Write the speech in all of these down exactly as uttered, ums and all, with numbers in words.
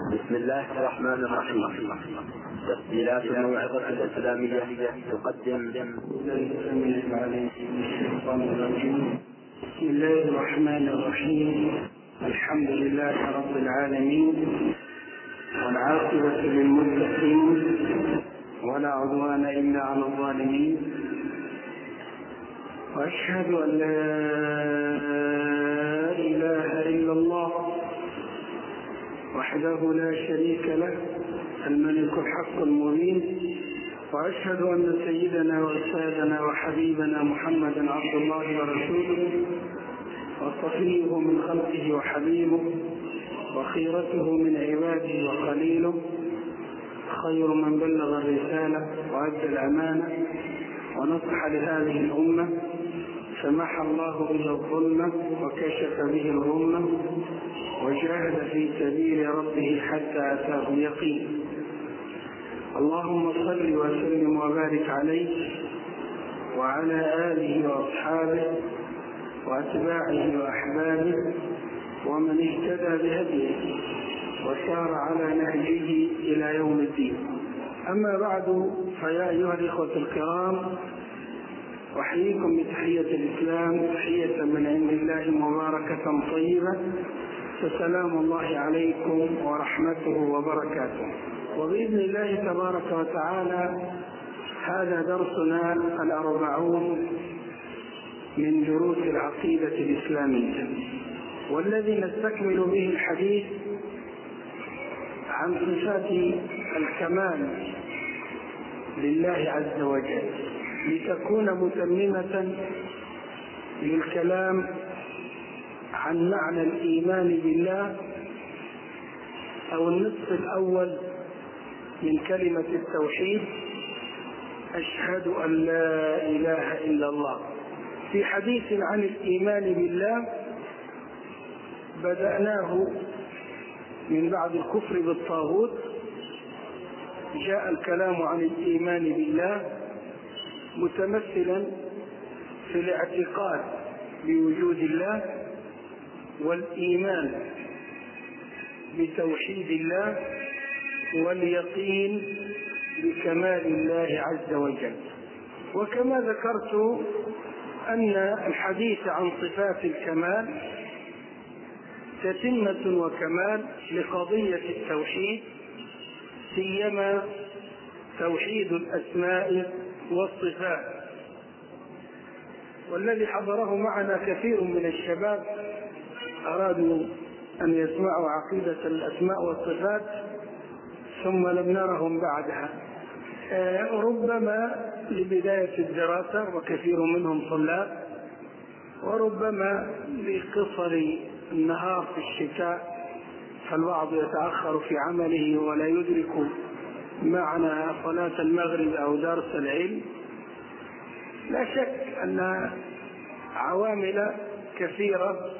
بسم الله الرحمن الرحيم. تسجيلات الموعظة الإسلامية تقدم. بسم الله الرحمن الرحيم. الحمد لله رب العالمين، والعاقبة للمتقين، ولا عدوان إلا على الظالمين، وأشهد أن لا إله إلا الله وحده لا شريك له الملك الحق المبين، وأشهد أن سيدنا وأستاذنا وحبيبنا محمدا عبد الله ورسوله، وصفيه من خلقه وحبيبه، وخيرته من عباده وخليله، خير من بلغ الرسالة وأدى الأمانة ونصح لهذه الأمة، سمح الله به الظلمة وكشف به الغمة، وجاهد في سبيل ربه حتى أتاه اليقين. اللهم صل وسلم وبارك عليه وعلى آله وأصحابه وأتباعه وأحبابه ومن اهتدى بهديه وسار على نهجه إلى يوم الدين. أما بعد، فيا أيها الإخوة الكرام، أحييكم بتحية الإسلام، تحية من عند الله مباركة طيبة، فسلام الله عليكم ورحمته وبركاته. وبإذن الله تبارك وتعالى هذا درسنا الأربعون من دروس العقيدة الإسلامية، والذي نستكمل به الحديث عن صفات الكمال لله عز وجل، لتكون متممة للكلام عن معنى الإيمان بالله، أو النصف الأول من كلمة التوحيد: أشهد أن لا إله إلا الله. في حديث عن الإيمان بالله بدأناه من بعد الكفر بالطاغوت، جاء الكلام عن الإيمان بالله متمثلا في الاعتقاد بوجود الله، والإيمان بتوحيد الله، واليقين بكمال الله عز وجل. وكما ذكرت أن الحديث عن صفات الكمال تتمة وكمال لقضية التوحيد، سيما توحيد الأسماء والصفات، والذي حضره معنا كثير من الشباب أرادوا أن يسمعوا عقيدة الأسماء والصفات ثم لم نرهم بعدها، ربما لبداية الدراسة وكثير منهم طلاب، وربما لقصر النهار في الشتاء فالبعض يتأخر في عمله ولا يدرك معنى صلاة المغرب أو درس العلم. لا شك أن عوامل كثيرة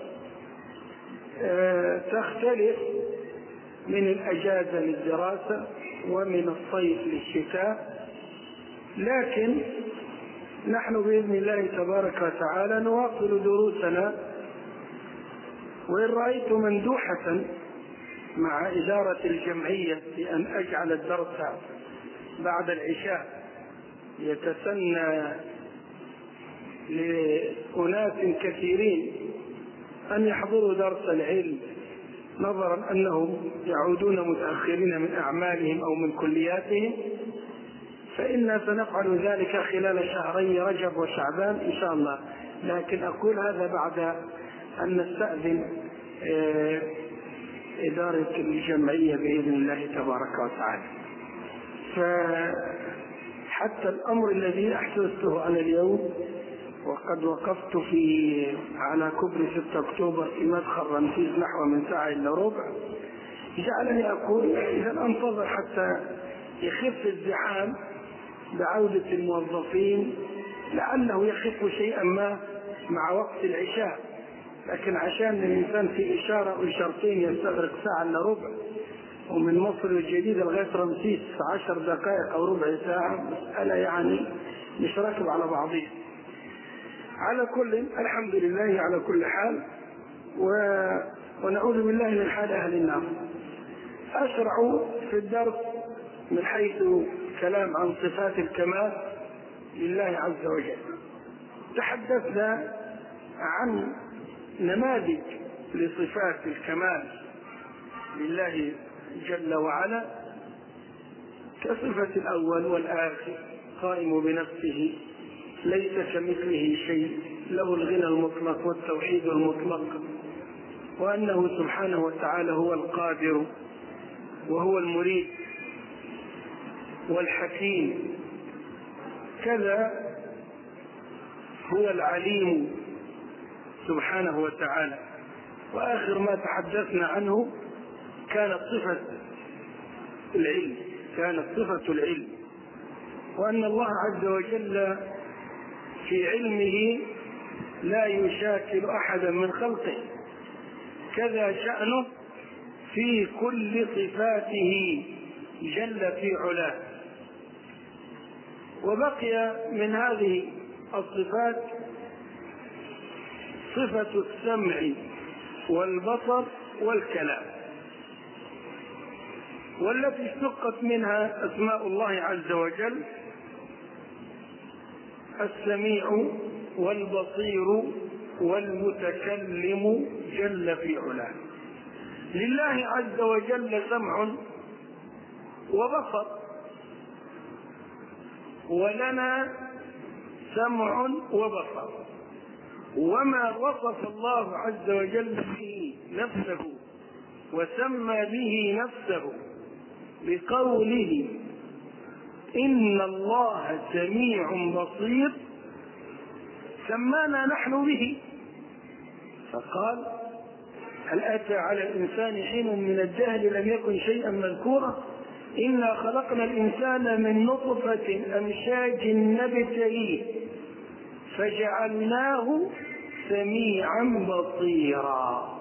تختلف من الأجازة للدراسة ومن الصيف للشتاء، لكن نحن بإذن الله تبارك وتعالى نواصل دروسنا. وإن رأيت مندوحة مع إدارة الجمعية بأن أجعل الدرس بعد العشاء يتسنى لأناس كثيرين أن يحضروا درس العلم، نظرا أنهم يعودون متأخرين من أعمالهم أو من كلياتهم، فإنا سنفعل ذلك خلال شهري رجب وشعبان إن شاء الله. لكن أقول هذا بعد أن نستأذن إدارة الجمعية بإذن الله تبارك وتعالى. فحتى الأمر الذي أحسسته أنا اليوم، وقد وقفت في على كوبري ستة أكتوبر في مدخل رمسيس نحو من ساعة إلا ربع، جعلني أقول إذا أنتظر حتى يخف الزحام بعودة الموظفين، لعله يخف شيئا ما مع وقت العشاء، لكن عشان الإنسان في إشارة أو إشارتين يستغرق ساعة إلا ربع، ومن مصر الجديدة لغاية رمسيس في عشر دقائق أو ربع ساعة، مسألة يعني مش راكب على بعضها. على كل الحمد لله على كل حال، و... ونعوذ بالله من حال أهل النار. أشرع في الدرس من حيث كلام عن صفات الكمال لله عز وجل. تحدثنا عن نماذج لصفات الكمال لله جل وعلا، كصفة الأول والآخر، قائم بنفسه، ليس كمثله شيء، له الغنى المطلق والتوحيد المطلق، وأنه سبحانه وتعالى هو القادر وهو المريد والحكيم، كذا هو العليم سبحانه وتعالى. وآخر ما تحدثنا عنه كانت صفة العلم، كانت صفة العلم، وأن الله عز وجل في علمه لا يشاكل أحدا من خلقه، كذا شأنه في كل صفاته جل في علاه. وبقي من هذه الصفات صفة السمع والبصر والكلام، والتي اشتقت منها أسماء الله عز وجل: السميع والبصير والمتكلم جل في علاه. لله عز وجل سمع وبصر، ولنا سمع وبصر، وما وصف الله عز وجل به نفسه وسمى به نفسه بقوله إن الله سميع بصير سمانا نحن به، فقال: هل أتى على الإنسان حين من الدهر لم يكن شيئا مذكورا إنا خلقنا الإنسان من نطفة أمشاج نبتليه فجعلناه سميعا بصيرا.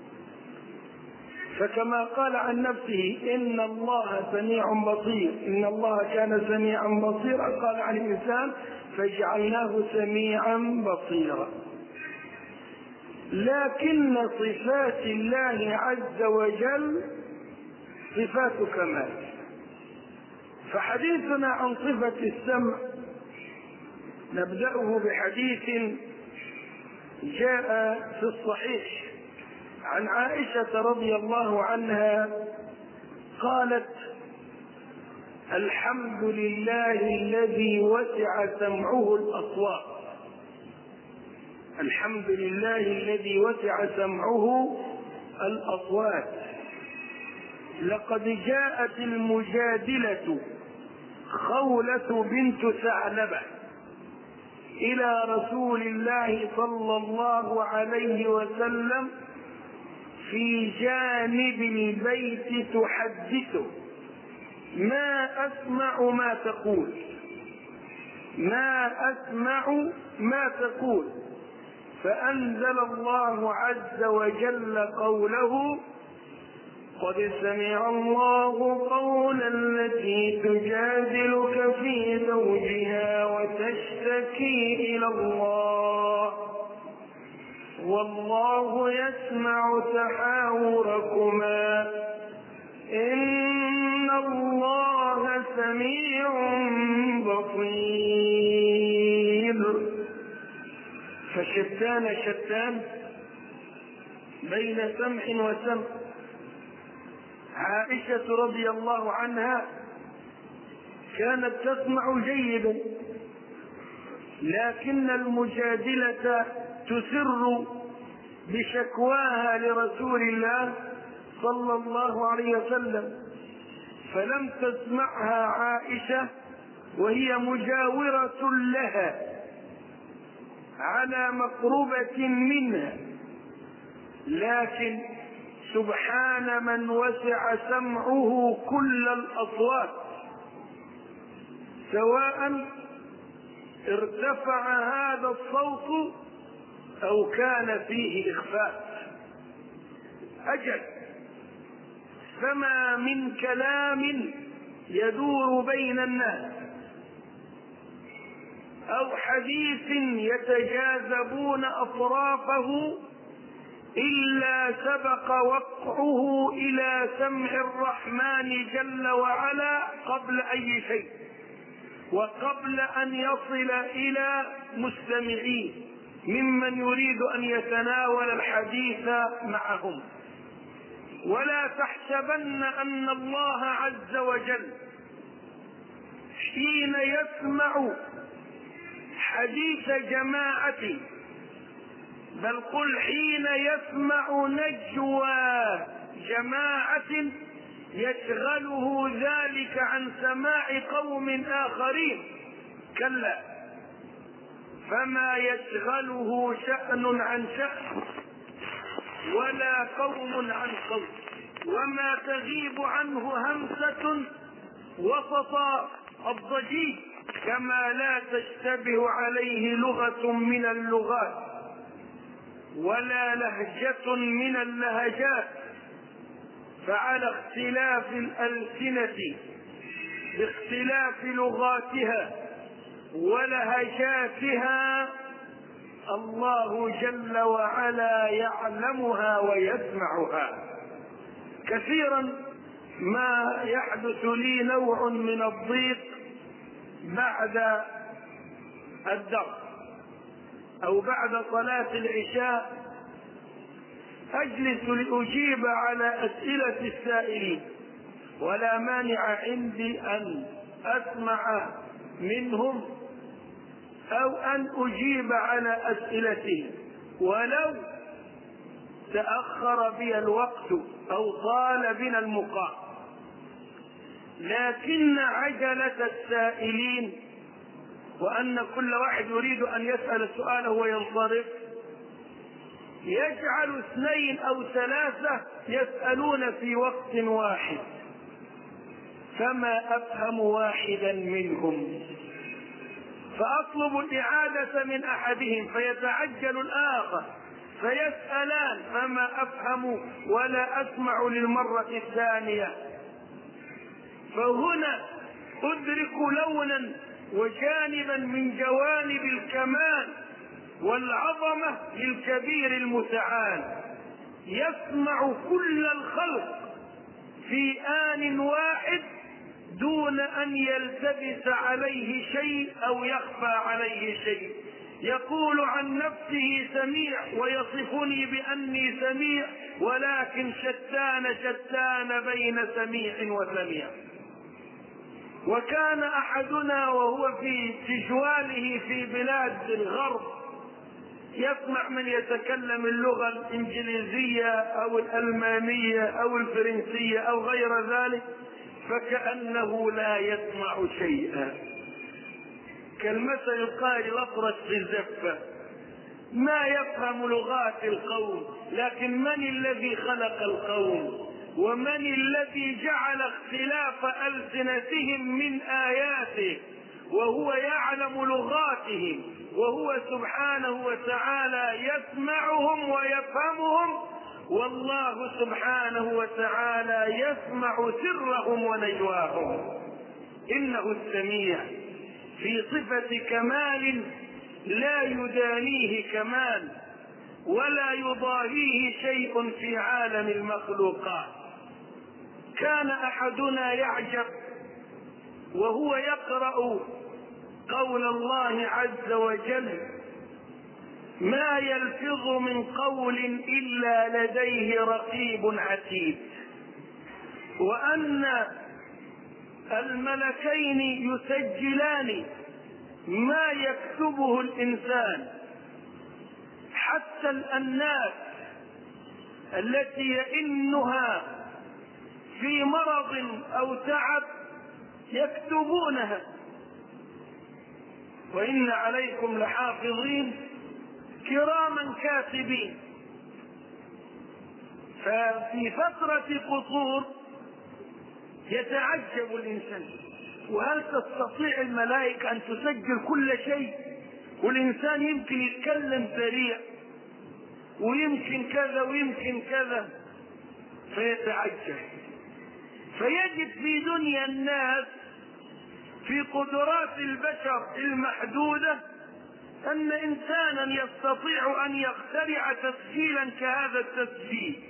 فكما قال عن نفسه إن الله سميع بصير، إن الله كان سميعا بصيرا، قال عن الإنسان فجعلناه سميعا بصيرا. لكن صفات الله عز وجل صفات كمال. فحديثنا عن صفة السمع نبدأه بحديث جاء في الصحيح عن عائشة رضي الله عنها قالت: الحمد لله الذي وسع سمعه الأصوات، الحمد لله الذي وسع سمعه الأصوات. لقد جاءت المجادلة خولة بنت ثعلبة إلى رسول الله صلى الله عليه وسلم في جانب البيت تحدثه: ما أسمع ما تقول، ما أسمع ما تقول. فأنزل الله عز وجل قوله: قد سمع الله قول التي تجادلك في زوجها وتشتكي إلى الله والله يسمع تحاوركما إن الله سميع بصير. فشتان شتان بين سمع وسمع. عائشة رضي الله عنها كانت تسمع جيدا، لكن المجادلة تسر بشكواها لرسول الله صلى الله عليه وسلم، فلم تسمعها عائشة وهي مجاورة لها على مقربة منها. لكن سبحان من وسع سمعه كل الأصوات، سواء ارتفع هذا الصوت أو كان فيه إخفاء. أجل، فما من كلام يدور بين الناس أو حديث يتجاذبون أطرافه إلا سبق وقعه إلى سمع الرحمن جل وعلا قبل أي شيء، وقبل أن يصل إلى مستمعين ممن يريد أن يتناول الحديث معهم. ولا تحسبن أن الله عز وجل حين يسمع حديث جماعة، بل قل حين يسمع نجوى جماعة يشغله ذلك عن سماع قوم آخرين، كلا، فما يشغله شأن عن شأن ولا قوم عن قوم، وما تغيب عنه همسة وسط الضجيج، كما لا تشتبه عليه لغة من اللغات ولا لهجة من اللهجات. فعلى اختلاف الألسنة باختلاف لغاتها ولهجاتها الله جل وعلا يعلمها ويسمعها. كثيرا ما يحدث لي نوع من الضيق بعد الدرس أو بعد صلاة العشاء، أجلس لأجيب على أسئلة السائلين، ولا مانع عندي أن أسمع منهم أو أن أجيب على أسئلتهم ولو تأخر بي الوقت أو طال بنا المقام. لكن عجلة السائلين وأن كل واحد يريد أن يسأل سؤاله وينصرف يجعل اثنين أو ثلاثة يسألون في وقت واحد، فما أفهم واحدا منهم، فأطلب الإعادة من أحدهم فيتعجل الآخر فيسألان، فما أفهم ولا أسمع للمرة الثانية. فهنا أدرك لونا وجانبا من جوانب الكمال والعظمة للكبير المتعال، يسمع كل الخلق في آن واحد دون أن يلتبس عليه شيء أو يخفى عليه شيء. يقول عن نفسه سميع ويصفني بأني سميع، ولكن شتان شتان بين سميع وسميع. وكان أحدنا وهو في تجواله في بلاد الغرب يسمع من يتكلم اللغة الإنجليزية أو الألمانية أو الفرنسية أو غير ذلك، فكأنه لا يسمع شيئا، كالمثل القائل الأطرش في الزفة، ما يفهم لغات القوم، لكن من الذي خلق القوم ومن الذي جعل اختلاف ألسنتهم من آياته، وهو يعلم لغاتهم، وهو سبحانه وتعالى يسمعهم ويفهمهم، والله سبحانه وتعالى يسمع سرهم ونجواهم. إنه السميع في صفة كمال لا يدانيه كمال ولا يضاهيه شيء في عالم المخلوقات. كان أحدنا يعجب وهو يقرأ قول الله عز وجل: ما يلفظ من قول إلا لديه رقيب عتيد، وأن الملكين يسجلان ما يكتبه الإنسان، حتى الأناس التي يئنها في مرض أو تعب يكتبونها. وإن عليكم لحافظين كراما كاتبين. ففي فترة قصور يتعجب الإنسان، وهل تستطيع الملائكة أن تسجل كل شيء؟ والإنسان يمكن يتكلم سريع ويمكن كذا ويمكن كذا، فيتعجب. فيجد في دنيا الناس في قدرات البشر المحدودة أن إنسانا يستطيع أن يخترع تسجيلا كهذا التسجيل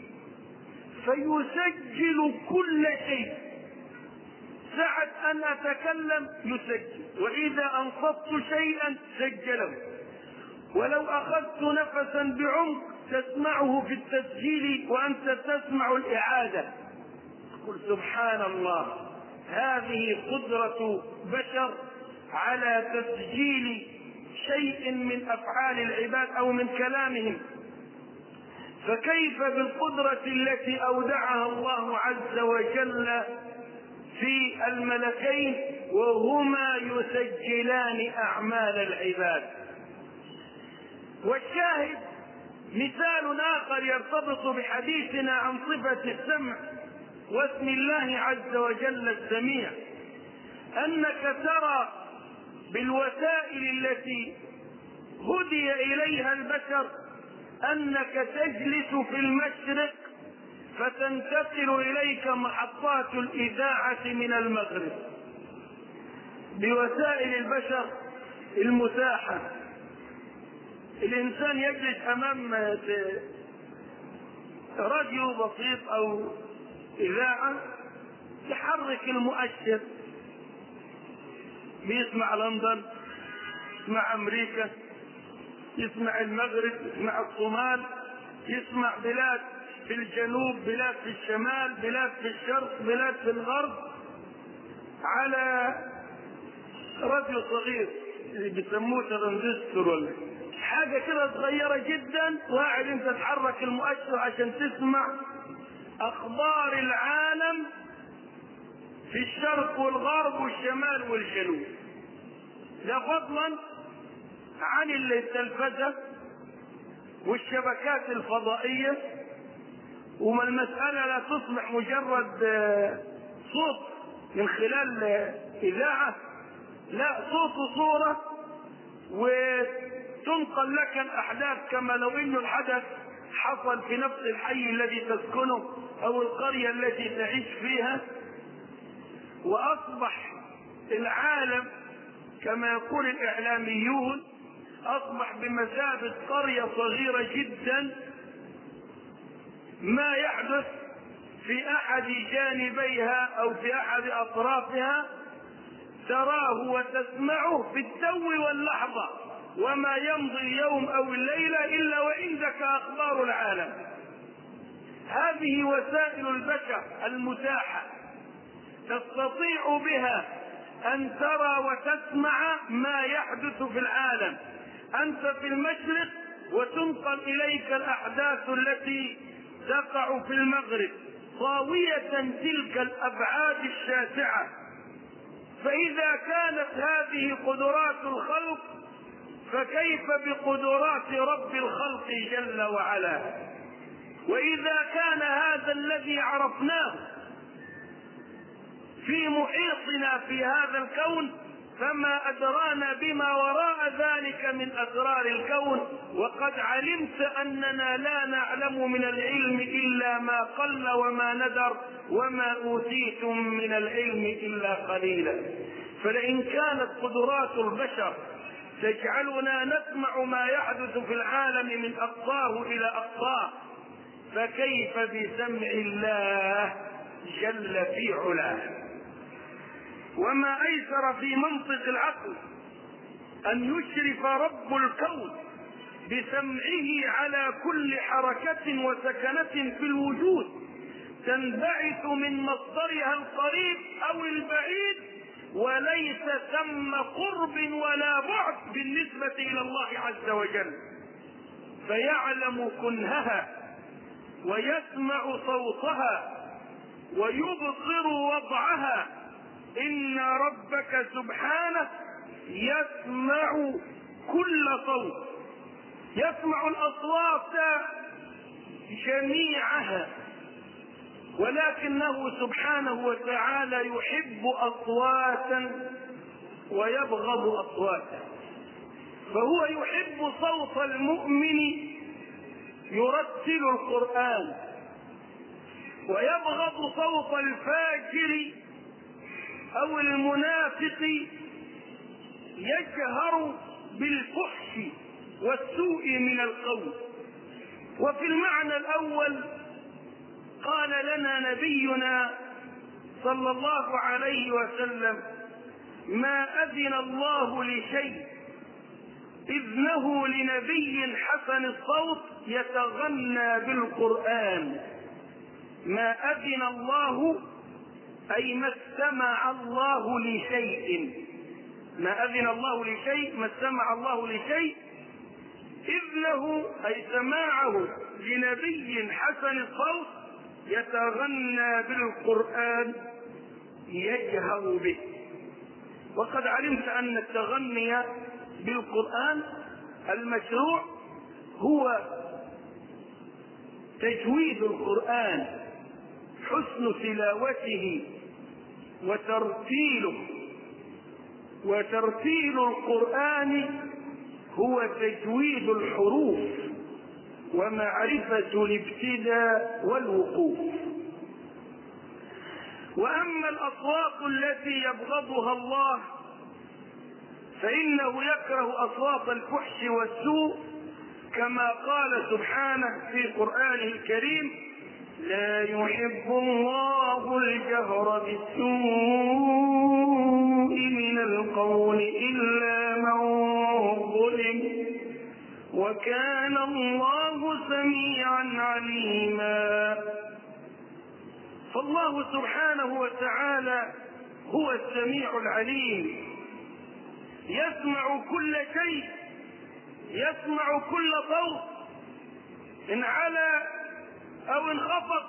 فيسجل كل شيء، ساعة أن أتكلم يسجل، وإذا أنصت شيئا سجله، ولو أخذت نفسا بعمق تسمعه في التسجيل وأنت تسمع الإعادة. قل سبحان الله، هذه قدرة بشر على تسجيل شيء من أفعال العباد أو من كلامهم، فكيف بالقدرة التي أودعها الله عز وجل في الملكين وهما يسجلان أعمال العباد. والشاهد مثال آخر يرتبط بحديثنا عن صفة السمع واسم الله عز وجل السميع، أنك ترى بالوسائل التي هدي إليها البشر أنك تجلس في المشرق فتنتقل إليك محطات الإذاعة من المغرب بوسائل البشر المتاحة. الإنسان يجلس أمام راديو بسيط أو إذاعة يحرك المؤشر، بيسمع لندن، يسمع أمريكا، يسمع المغرب، يسمع الصومال، يسمع بلاد في الجنوب، بلاد في الشمال، بلاد في الشرق، بلاد في الغرب، على راديو صغير اللي بيسموه ترانزستور ولا حاجة كده صغيرة جدا، وقاعد انت تحرك المؤشر عشان تسمع أخبار العالم في الشرق والغرب والشمال والجنوب، لا فضلا عن التلفزة والشبكات الفضائية. وما المسألة لا تصبح مجرد صوت من خلال إذاعة، لا، صوت وصورة، وتنقل لك الأحداث كما لو إن الحدث حصل في نفس الحي الذي تسكنه أو القرية التي تعيش فيها. وأصبح العالم كما يقول الإعلاميون أصبح بمثابة قرية صغيرة جدا، ما يحدث في أحد جانبيها أو في أحد أطرافها تراه وتسمعه في التو واللحظة، وما يمضي اليوم أو الليلة إلا وعندك أخبار العالم. هذه وسائل البشر المتاحة تستطيع بها أن ترى وتسمع ما يحدث في العالم. أنت في المشرق وتنقل إليك الأحداث التي تقع في المغرب طاوية تلك الأبعاد الشاسعة. فإذا كانت هذه قدرات الخلق فكيف بقدرات رب الخلق جل وعلا؟ وإذا كان هذا الذي عرفناه في محيطنا في هذا الكون فما أدرانا بما وراء ذلك من أسرار الكون. وقد علمت أننا لا نعلم من العلم إلا ما قل وما ندر، وما أوتيتم من العلم إلا قليلا. فلئن كانت قدرات البشر تجعلنا نسمع ما يحدث في العالم من أقصاه إلى أقصاه، فكيف بسمع الله جل في علاه؟ وما أيسر في منطق العقل أن يشرف رب الكون بسمعه على كل حركة وسكنة في الوجود تنبعث من مصدرها القريب أو البعيد، وليس ثم قرب ولا بعد بالنسبة إلى الله عز وجل، فيعلم كنهها ويسمع صوتها ويبصر وضعها. إن ربك سبحانه يسمع كل صوت، يسمع الأصوات جميعها، ولكنه سبحانه وتعالى يحب أصواتا ويبغض أصواتا. فهو يحب صوت المؤمن يرتل القرآن، ويبغض صوت الفاجر أو المنافق يجهر بالفحش والسوء من القول. وفي المعنى الأول قال لنا نبينا صلى الله عليه وسلم: ما أذن الله لشيء إذنه لنبي حسن الصوت يتغنى بالقرآن. ما أذن الله أي ما استمع الله لشيء، ما أذن الله لشيء ما استمع الله لشيء إذنه أي سماعه لنبي حسن الصوت يتغنى بالقرآن يجهر به. وقد علمت أن التغني بالقرآن المشروع هو تجويد القرآن، حسن تلاوته وترتيله. وترتيل القرآن هو تجويد الحروف ومعرفة الابتداء والوقوف. وأما الأصوات التي يبغضها الله فإنه يكره أصوات الفحش والسوء، كما قال سبحانه في قرآنه الكريم: لا يحب الله الجهر بالسوء من القول إلا من ظلم وكان الله سميعا عليما. فالله سبحانه وتعالى هو السميع العليم، يسمع كل شيء، يسمع كل صوت إن علا أو انخفض.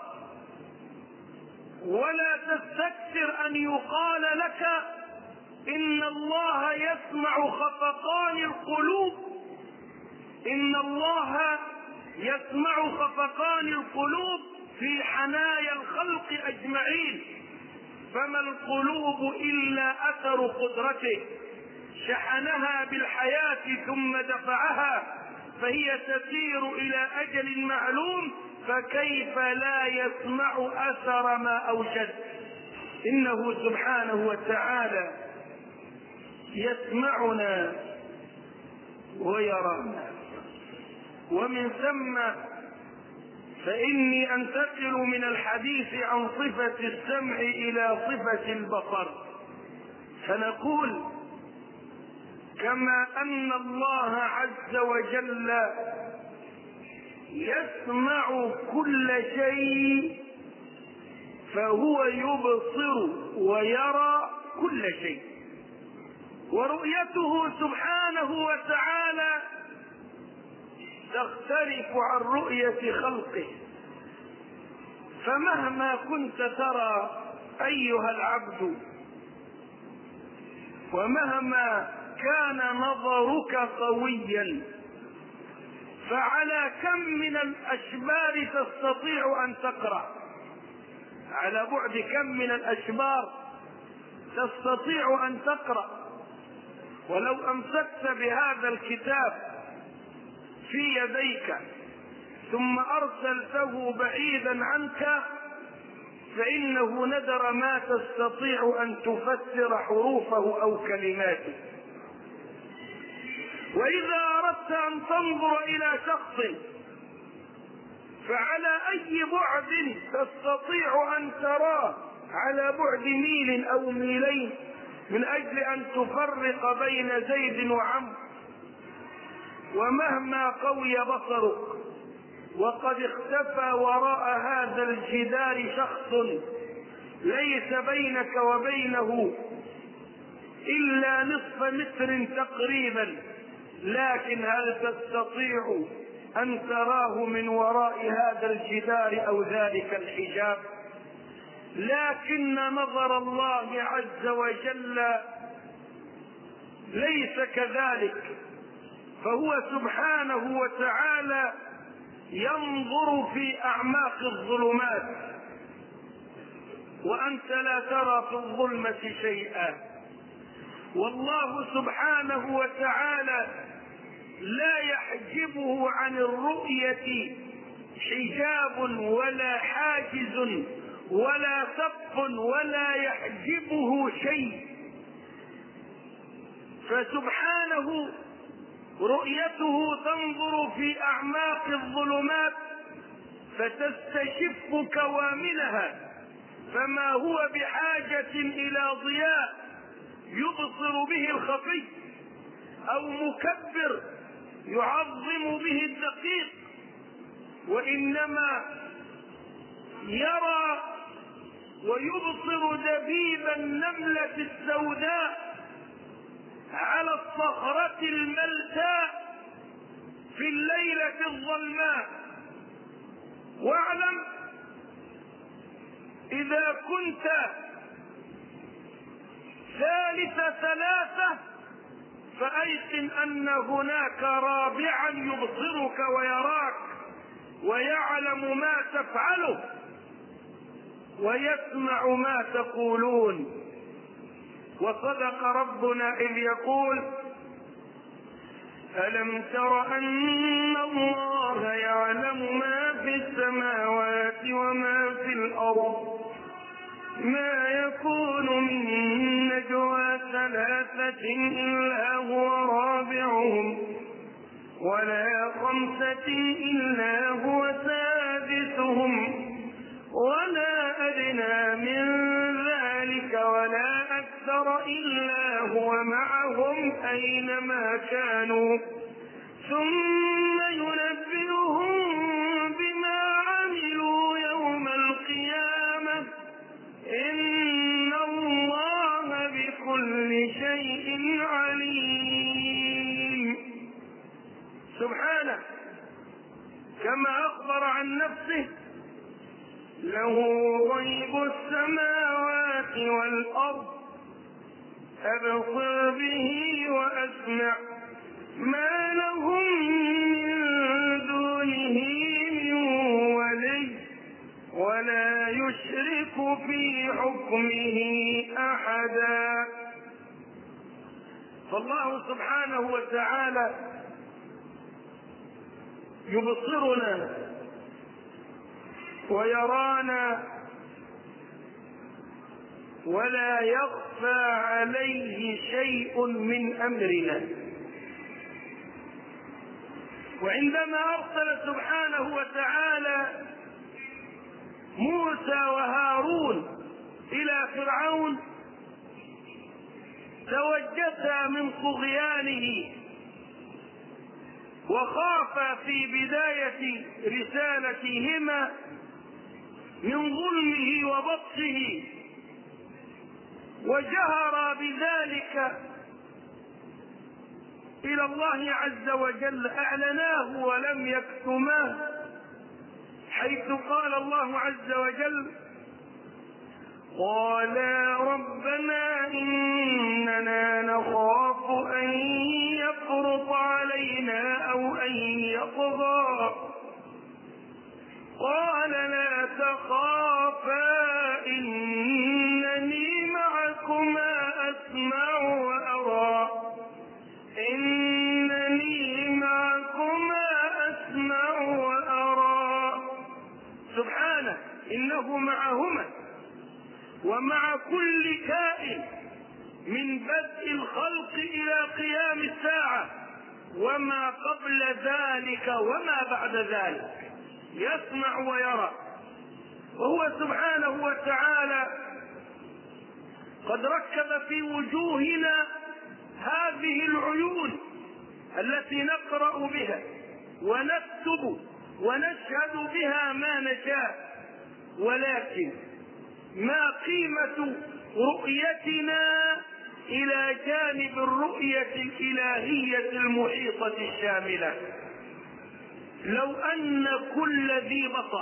ولا تستكثر أن يقال لك إن الله يسمع خفقان القلوب، إن الله يسمع خفقان القلوب في حنايا الخلق أجمعين. فما القلوب إلا أثر قدرته، شحنها بالحياة ثم دفعها فهي تسير إلى أجل معلوم، فكيف لا يسمع أثر ما أوجد. إنه سبحانه وتعالى يسمعنا ويرانا. ومن ثم فإني أنتقل من الحديث عن صفة السمع إلى صفة البصر، فنقول: كما أن الله عز وجل يسمع كل شيء فهو يبصر ويرى كل شيء، ورؤيته سبحانه وتعالى تختلف عن رؤية خلقه. فمهما كنت ترى أيها العبد، ومهما كان نظرك قويا، فعلى كم من الأشبار تستطيع أن تقرأ؟ على بعد كم من الأشبار تستطيع أن تقرأ؟ ولو أمسكت بهذا الكتاب في يديك ثم أرسلته بعيدا عنك فإنه ندر ما تستطيع أن تفسر حروفه أو كلماته. وإذا أردت أن تنظر إلى شخص فعلى أي بعد تستطيع أن تراه؟ على بعد ميل أو ميلين من أجل أن تفرق بين زيد وعمرو. ومهما قوي بصرك وقد اختفى وراء هذا الجدار شخص ليس بينك وبينه إلا نصف متر تقريبا، لكن هل تستطيع أن تراه من وراء هذا الجدار أو ذلك الحجاب؟ لكن نظر الله عز وجل ليس كذلك، فهو سبحانه وتعالى ينظر في أعماق الظلمات وأنت لا ترى في الظلمة شيئا. والله سبحانه وتعالى لا يحجبه عن الرؤية حجاب ولا حاجز ولا سقف ولا يحجبه شيء. فسبحانه رؤيته تنظر في أعماق الظلمات فتستشف كوامنها، فما هو بحاجة إلى ضياء يبصر به الخفي أو مكبر يعظم به الدقيق، وإنما يرى ويبصر دبيب النملة السوداء على الصخرة الملتاء في الليلة الظلماء. واعلم إذا كنت ثالث ثلاثة فأيقن أن هناك رابعا يبصرك ويراك ويعلم ما تفعله ويسمع ما تقولون. وصدق ربنا إذ يقول: ألم تر أن الله يعلم ما في السماوات وما في الأرض، ما يكون من نجوى ثلاثة إلا هو رابعهم ولا خمسة إلا هو سادسهم ولا أدنى من ذلك ولا أكثر إلا هو معهم أينما كانوا ثم ينبئهم بما عملوا يوم القيامة إن الله بكل شيء عليم. سبحانه كما أخبر عن نفسه: له غيب السماوات والأرض أبصر به وأسمع ما لهم من دونه من ولي ولا يشرك في حكمه أحدا. فالله سبحانه وتعالى يبصرنا ويرانا ولا يخفى عليه شيء من أمرنا. وعندما أرسل سبحانه وتعالى موسى وهارون إلى فرعون توجسا من طغيانه وخافا في بداية رسالتهما من ظلمه وبطشه، وجهرا بذلك إلى الله عز وجل، أعلناه ولم يكتماه، حيث قال الله عز وجل: قالا ربنا إننا نخاف أن يفرط علينا أو أن يطغى. قال لا تخافا إنني معكما أسمع وأرى إنني معكما أسمع وأرى. سبحانه إنه معهما ومع كل كائن من بدء الخلق إلى قيام الساعة وما قبل ذلك وما بعد ذلك، يسمع ويرى. وهو سبحانه وتعالى قد ركب في وجوهنا هذه العيون التي نقرأ بها ونكتب ونشهد بها ما نشاء، ولكن ما قيمة رؤيتنا إلى جانب الرؤية الإلهية المحيطة الشاملة؟ لو أن كل ذي بصر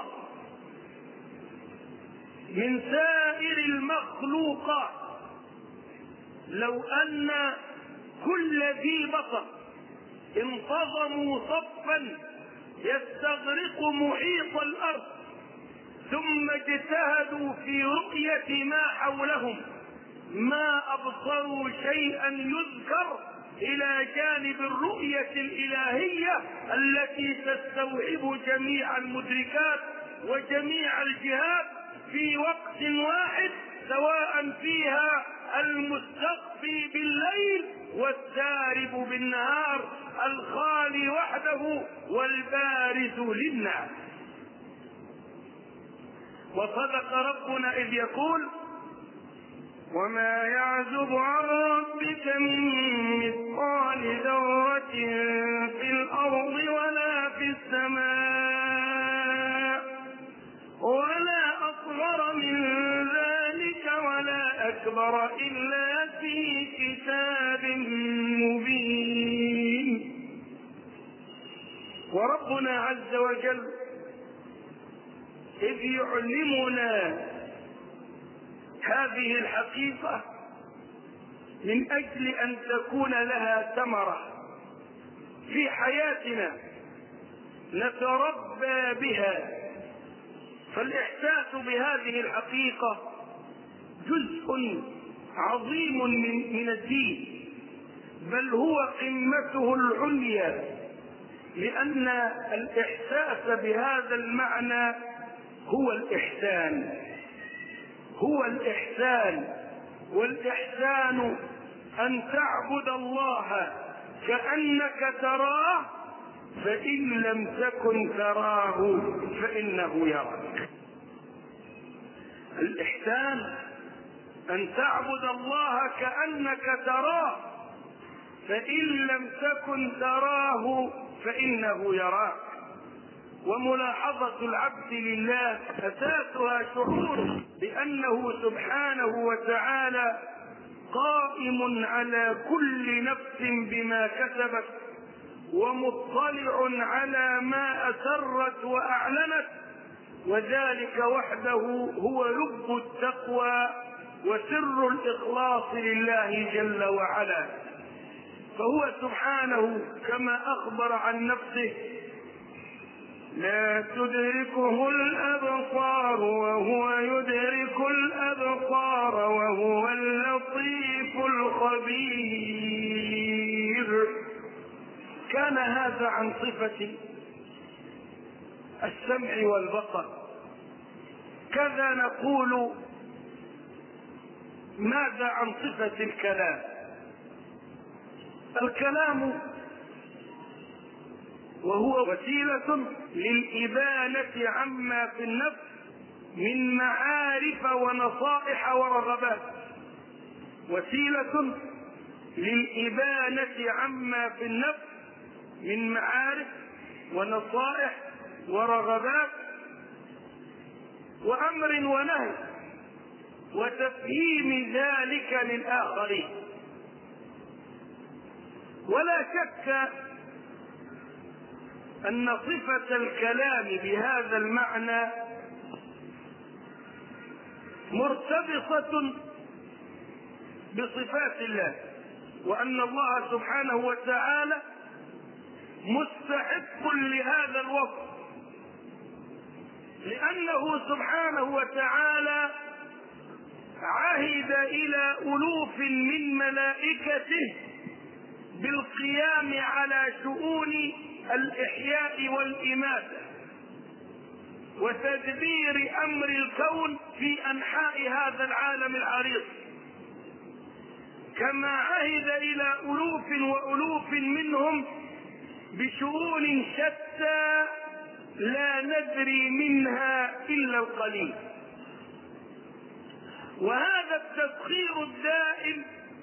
من سائر المخلوقات، لو أن كل ذي بصر انتظموا صفا يستغرق محيط الأرض ثم اجتهدوا في رؤية ما حولهم، ما أبصروا شيئا يذكر إلى جانب الرؤية الإلهية التي تستوعب جميع المدركات وجميع الجهات في وقت واحد، سواء فيها المستخفي بالليل والسارب بالنهار، الخالي وحده والبارز للناس. وصدق ربنا إذ يقول: وما يعزب عن ربك من مثقال ذرة في الأرض ولا في السماء ولا أصغر من ذلك ولا أكبر إلا في كتاب مبين. وربنا عز وجل إذ يعلمنا هذه الحقيقة من أجل أن تكون لها ثمرة في حياتنا نتربى بها. فالإحساس بهذه الحقيقة جزء عظيم من, من الدين، بل هو قمته العليا، لأن الإحساس بهذا المعنى هو الإحسان هو الإحسان والإحسان أن تعبد الله كأنك تراه، فإن لم تكن تراه فإنه يراك. الإحسان أن تعبد الله كأنك تراه، فإن لم تكن تراه فإنه يراك. وملاحظة العبد لله أساسها شعور بأنه سبحانه وتعالى قائم على كل نفس بما كسبت، ومطلع على ما أسرت وأعلنت، وذلك وحده هو لب التقوى وسر الإخلاص لله جل وعلا. فهو سبحانه كما أخبر عن نفسه: لا تدركه الأبصار وهو يدرك الأبصار وهو اللطيف الخبير. كان هذا عن صفة السمع والبصر. كذا نقول ماذا عن صفة الكلام؟ الكلام وهو وسيلة للإبانة عما في النفس من معارف ونصائح ورغبات، وسيلة للإبانة عما في النفس من معارف ونصائح ورغبات وأمر ونهي وتفهيم ذلك للآخرين. ولا شك أن صفة الكلام بهذا المعنى مرتبطة بصفات الله، وأن الله سبحانه وتعالى مستحق لهذا الوصف، لأنه سبحانه وتعالى عهد إلى ألوف من ملائكته بالقيام على شؤون الإحياء والإماتة وتدبير أمر الكون في أنحاء هذا العالم العريض، كما عهد إلى ألوف وألوف منهم بشؤون شتى لا ندري منها إلا القليل. وهذا التسخير الدائم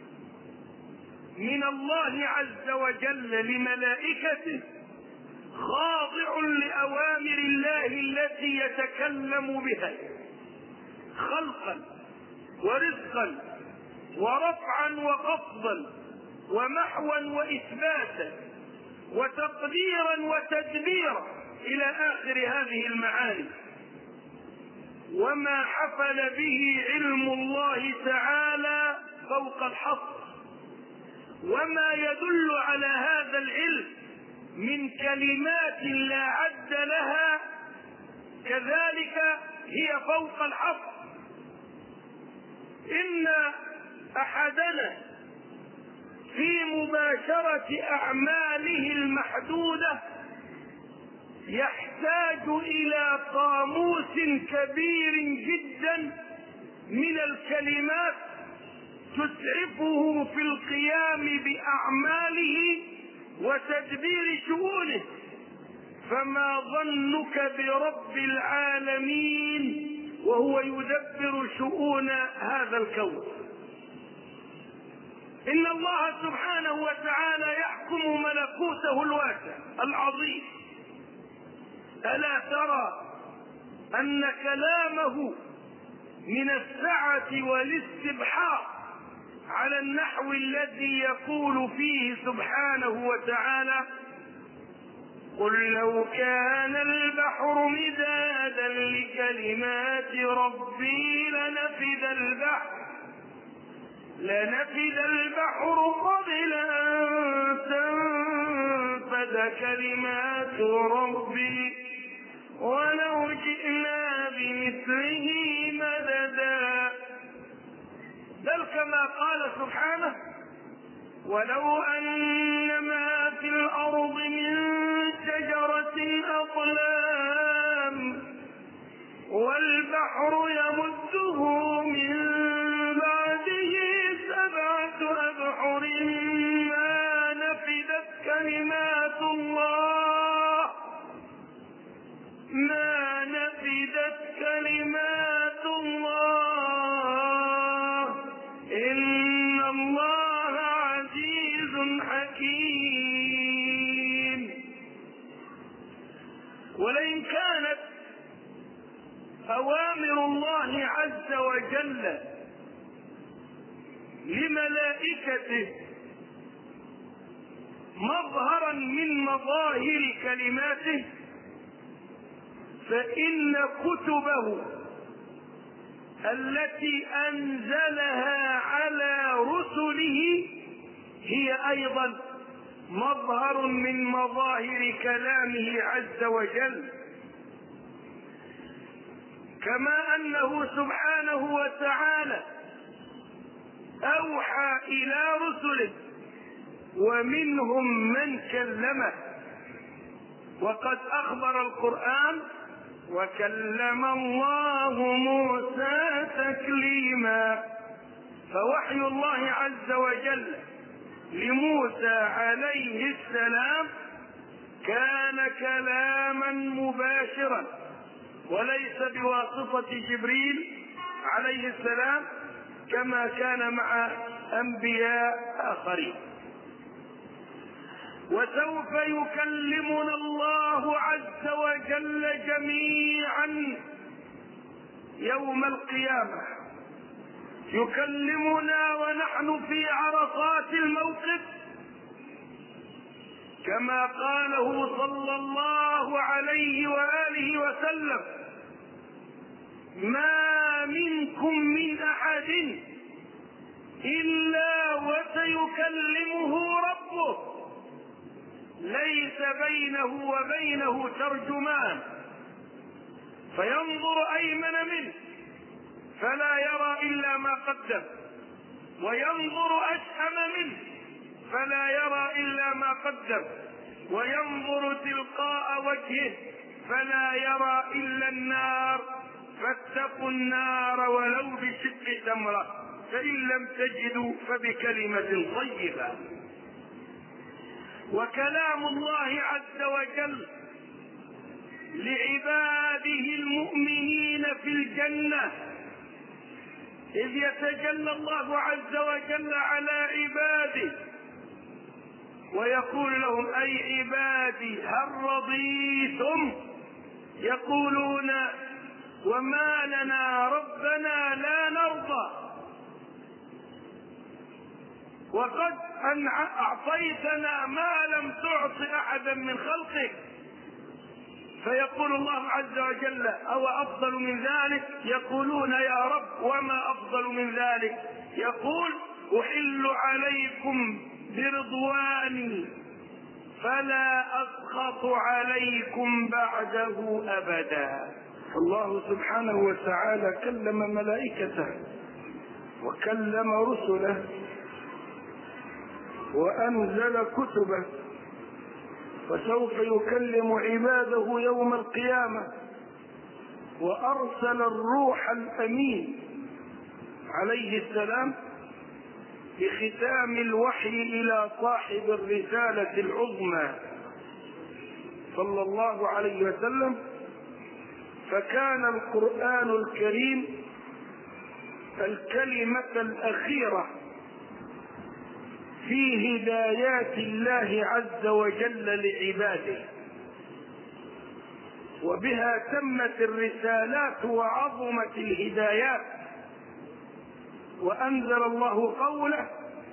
من الله عز وجل لملائكته خاضع لأوامر الله التي يتكلم بها خلقا ورزقا ورفعا وخفضا ومحوا وإثباتا وتقديرا وتدبيرا إلى آخر هذه المعاني. وما حفل به علم الله تعالى فوق الحصر، وما يدل على هذا العلم من كلمات لا عد لها كذلك هي فوق الحصر. إن أحدنا في مباشرة أعماله المحدودة يحتاج إلى قاموس كبير جدا من الكلمات تسعفه في القيام بأعماله وتدبير شؤونه، فما ظنك برب العالمين وهو يدبر شؤون هذا الكون؟ إن الله سبحانه وتعالى يحكم ملكوته الواسع العظيم. ألا ترى أن كلامه من السعة والاستبحار على النحو الذي يقول فيه سبحانه وتعالى: قل لو كان البحر مدادا لكلمات ربي لنفد البحر لنفد البحر قبل أن تنفد كلمات ربي ولو جئنا بمثله مددا. بل كما قال سبحانه: ولو أن ما في الأرض من شجرة أقلام والبحر يمده من بعده سبعة أبحر ما نفدت كلمات الله ما نفدت كلمات الله إن الله عزيز حكيم. ولئن كانت أوامر الله عز وجل لملائكته مظهرا من مظاهر كلماته، فإن كتبه التي أنزلها على رسله هي أيضا مظهر من مظاهر كلامه عز وجل، كما أنه سبحانه وتعالى أوحى إلى رسله ومنهم من كلمه. وقد أخبر القرآن: وكلم الله موسى تكليما. فوحي الله عز وجل لموسى عليه السلام كان كلاما مباشرا وليس بواسطة جبريل عليه السلام كما كان مع أنبياء آخرين. وسوف يكلمنا الله عز وجل جميعا يوم القيامة، يكلمنا ونحن في عرصات الموقف، كما قاله صلى الله عليه وآله وسلم: ما منكم من أحد إلا وسيكلمه ربه ليس بينه وبينه ترجمان، فينظر أيمن منه فلا يرى إلا ما قدم، وينظر أشأم منه فلا يرى إلا ما قدم، وينظر تلقاء وجهه فلا يرى إلا النار، فاتقوا النار ولو بشق تمرة، فإن لم تجدوا فبكلمة طيبة. وكلام الله عز وجل لعباده المؤمنين في الجنة، إذ يتجلى الله عز وجل على عباده ويقول لهم: أي عبادي هل رضيتم؟ يقولون: وما لنا ربنا لا نرضى، وقد أعطيتنا ما لم تعط أحدا من خلقك. فيقول الله عز وجل: أو أفضل من ذلك؟ يقولون: يا رب وما أفضل من ذلك؟ يقول: أحل عليكم برضواني فلا أسخط عليكم بعده أبدا. الله سبحانه وتعالى كلم ملائكته وكلم رسله وأنزل كتبه، وسوف يكلم عباده يوم القيامة، وأرسل الروح الأمين عليه السلام بختام الوحي إلى صاحب الرسالة العظمى صلى الله عليه وسلم، فكان القرآن الكريم الكلمة الأخيرة في هدايات الله عز وجل لعباده، وبها تمت الرسالات وعظمت الهدايات. وأنزل الله قوله: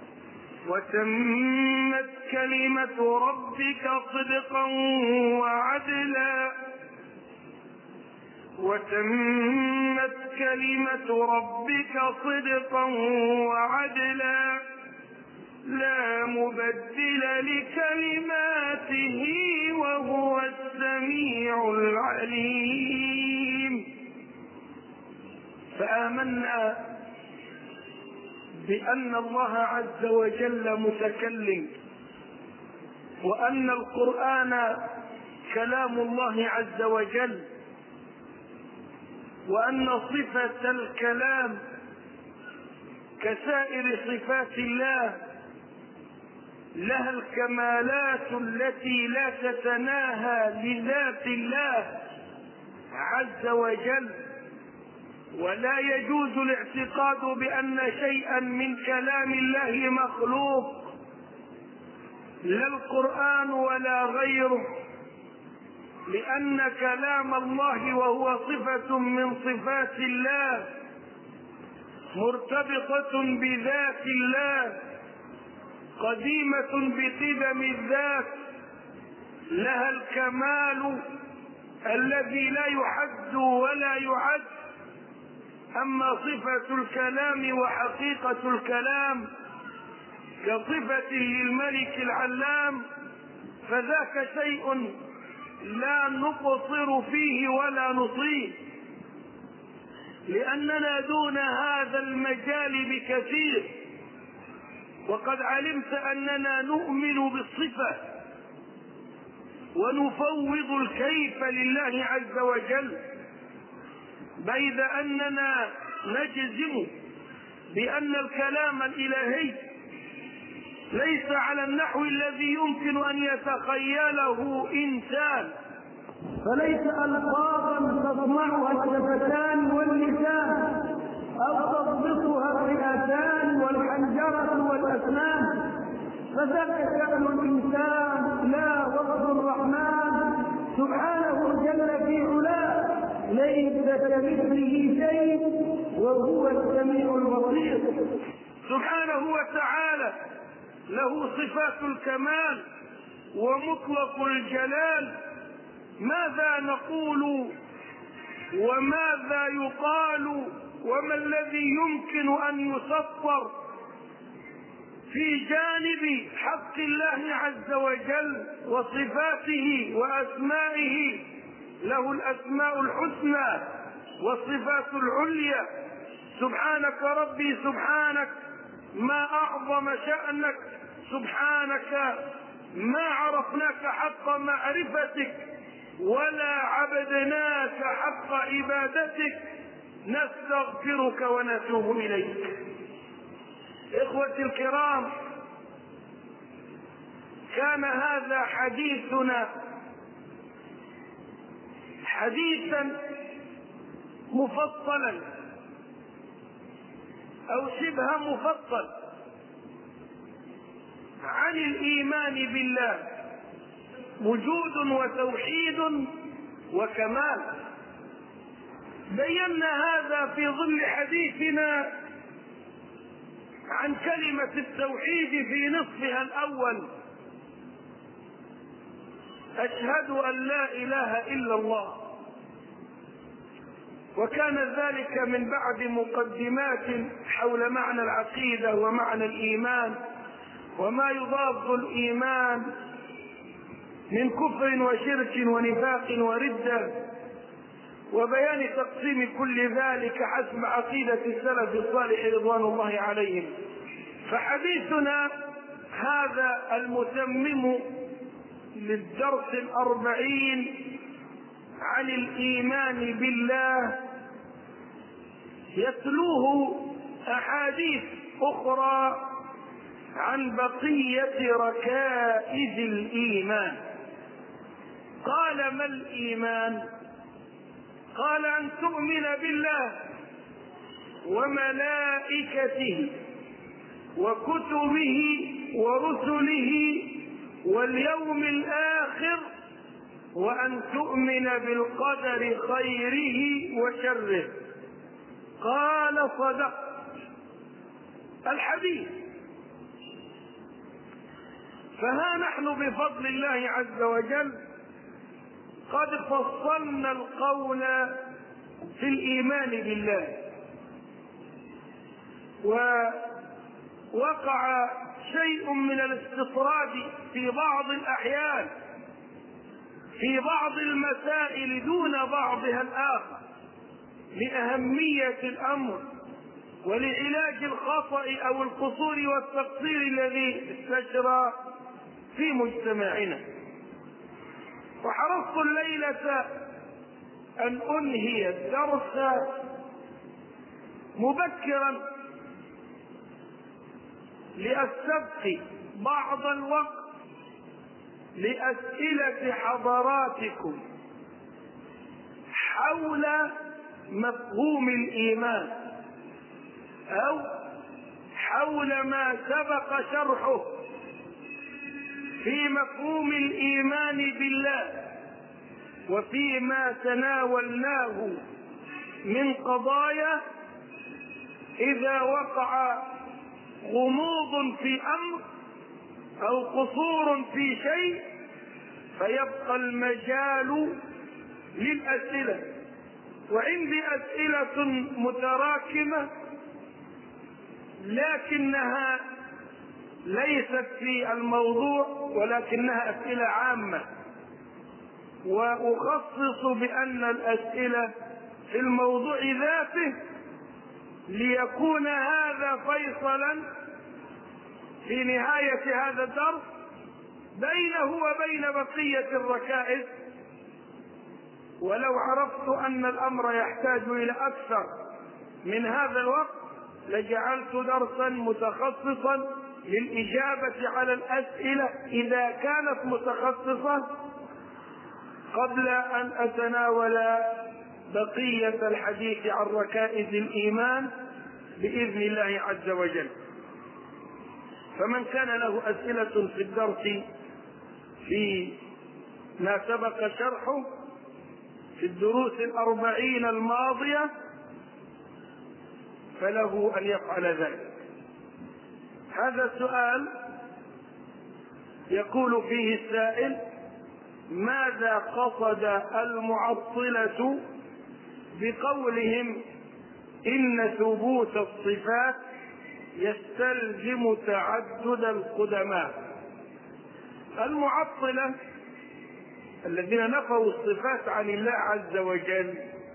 وتمت كلمة ربك صدقا وعدلا. وتمت كلمة ربك صدقا وعدلا لا مبدل لكلماته وهو السميع العليم. فآمنا بأن الله عز وجل متكلم، وأن القرآن كلام الله عز وجل، وأن صفة الكلام كسائر صفات الله لها الكمالات التي لا تتناهى لذات الله عز وجل، ولا يجوز الاعتقاد بأن شيئا من كلام الله مخلوق، لا القرآن ولا غيره، لأن كلام الله وهو صفة من صفات الله مرتبطة بذات الله، قديمة بقدم الذات، لها الكمال الذي لا يحد ولا يعد. أما صفة الكلام وحقيقة الكلام كصفة للملك العلام فذاك شيء لا نقصر فيه ولا نطيل، لأننا دون هذا المجال بكثير. وقد علمت أننا نؤمن بالصفة ونفوض الكيف لله عز وجل، بيد أننا نجزم بأن الكلام الإلهي ليس على النحو الذي يمكن أن يتخيله إنسان، فليس ألفاظا تسمعها الشفتان واللسان أو تضبطها الرئتان والحنجرة والأسنان، فذاك شأن الإنسان لا وصف الرحمن سبحانه جل في علاه، ليس كمثله شيء وهو السميع البصير. سبحانه وتعالى له صفات الكمال ومطلق الجلال. ماذا نقول وماذا يقال وما الذي يمكن أن يسطر في جانب حق الله عز وجل وصفاته وأسمائه؟ له الأسماء الحسنى والصفات العليا. سبحانك ربي سبحانك، ما أعظم شأنك، سبحانك ما عرفناك حق معرفتك ولا عبدناك حق عبادتك، نستغفرك ونتوب إليك. إخوتي الكرام، كان هذا حديثنا حديثا مفصلا أو شبه مفصل عن الإيمان بالله، وجود وتوحيد وكمال. بينا هذا في ظل حديثنا عن كلمة التوحيد في نصفها الأول: أشهد أن لا إله إلا الله. وكان ذلك من بعد مقدمات حول معنى العقيدة ومعنى الإيمان وما يضاد الإيمان من كفر وشرك ونفاق وردة، وبيان تقسيم كل ذلك حسب عقيدة السلف الصالح رضوان الله عليهم. فحديثنا هذا المتمم للدرس الأربعين عن الإيمان بالله يتلوه أحاديث أخرى عن بقية ركائز الإيمان. قال: ما الإيمان؟ قال: أن تؤمن بالله وملائكته وكتبه ورسله واليوم الآخر، وأن تؤمن بالقدر خيره وشره. قال: صدقت. الحديث. فها نحن بفضل الله عز وجل قد فصلنا القول في الإيمان بالله، ووقع شيء من الاستطراد في بعض الأحيان في بعض المسائل دون بعضها الآخر لأهمية الأمر ولعلاج الخطأ أو القصور والتقصير الذي استشرى في مجتمعنا. وحرصت الليلة أن أنهي الدرس مبكرا لأستبقي بعض الوقت لأسئلة حضراتكم حول مفهوم الإيمان، أو حول ما سبق شرحه في مفهوم الإيمان بالله، وفيما تناولناه من قضايا إذا وقع غموض في أمر أو قصور في شيء فيبقى المجال للأسئلة. وعندي أسئلة متراكمة لكنها ليست في الموضوع، ولكنها أسئلة عامة، وأخصص بأن الأسئلة في الموضوع ذاته ليكون هذا فيصلا في نهاية هذا الدرس بينه وبين بقية الركائز. ولو عرفت أن الأمر يحتاج إلى أكثر من هذا الوقت لجعلت درسا متخصصا للإجابة على الأسئلة إذا كانت متخصصة قبل أن أتناول بقية الحديث عن ركائز الإيمان بإذن الله عز وجل. فمن كان له أسئلة في الدرس في ما سبق شرحه في الدروس الأربعين الماضية فله أن يفعل ذلك. هذا السؤال يقول فيه السائل: ماذا قصد المعطلة بقولهم إن ثبوت الصفات يستلزم تعدد القدماء؟ المعطلة الذين نفوا الصفات عن الله عز وجل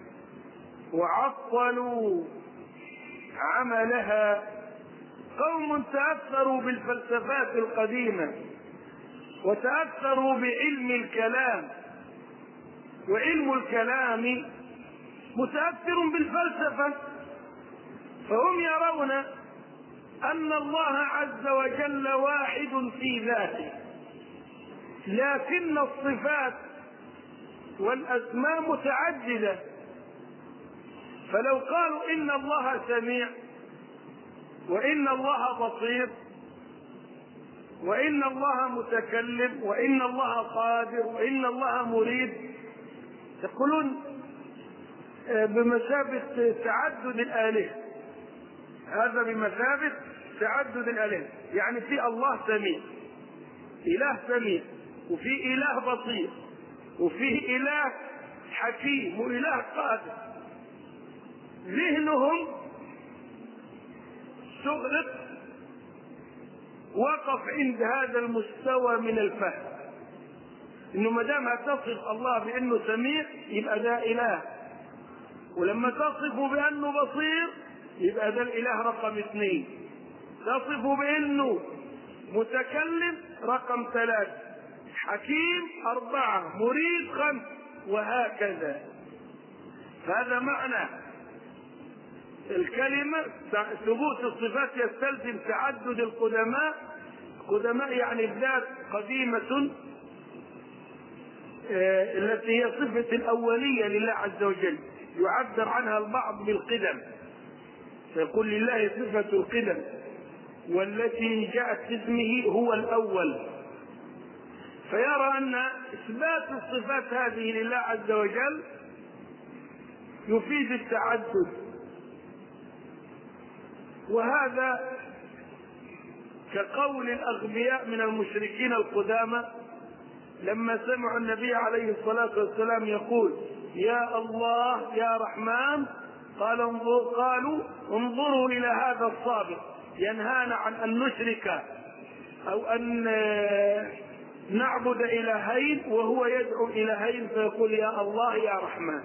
وعطلوا عملها قوم تأثروا بالفلسفات القديمة وتأثروا بعلم الكلام، وعلم الكلام متأثر بالفلسفة، فهم يرون أن الله عز وجل واحد في ذاته، لكن الصفات والأسماء متعددة. فلو قالوا إن الله سميع وإن الله بصير وإن الله متكلم وإن الله قادر وإن الله مريد، يقولون بمثابة تعدد الآلهة، هذا بمثابة تعدد الآلهة. يعني في الله سميع، إله سميع، وفي إله بصير، وفيه إله حكيم، وإله قادر. ذهنهم شغلت وقف عند هذا المستوى من الفهم، انه ما دام هتصف الله بانه سميع يبقى ده اله، ولما تصفه بانه بصير يبقى ده الاله رقم اثنين، تصفه بانه متكلم رقم ثلاثة، حكيم أربعة، مريد خمس، وهكذا. فهذا معنى الكلمة ثبوت الصفات يستلزم تعدد القدماء. قدماء يعني ذات قديمة التي هي صفة الأولية لله عز وجل، يعبر عنها البعض بالقدم، فيقول لله صفة القدم والتي جاءت في اسمه هو الأول، فيرى أن إثبات الصفات هذه لله عز وجل يفيد التعدد. وهذا كقول الأغبياء من المشركين القدامى لما سمعوا النبي عليه الصلاة والسلام يقول يا الله يا رحمن، قال انظر قالوا انظروا إلى هذا الصابر ينهانا عن أن نشرك أو أن نعبد إلهين وهو يدعو إلهين فيقول يا الله يا رحمن.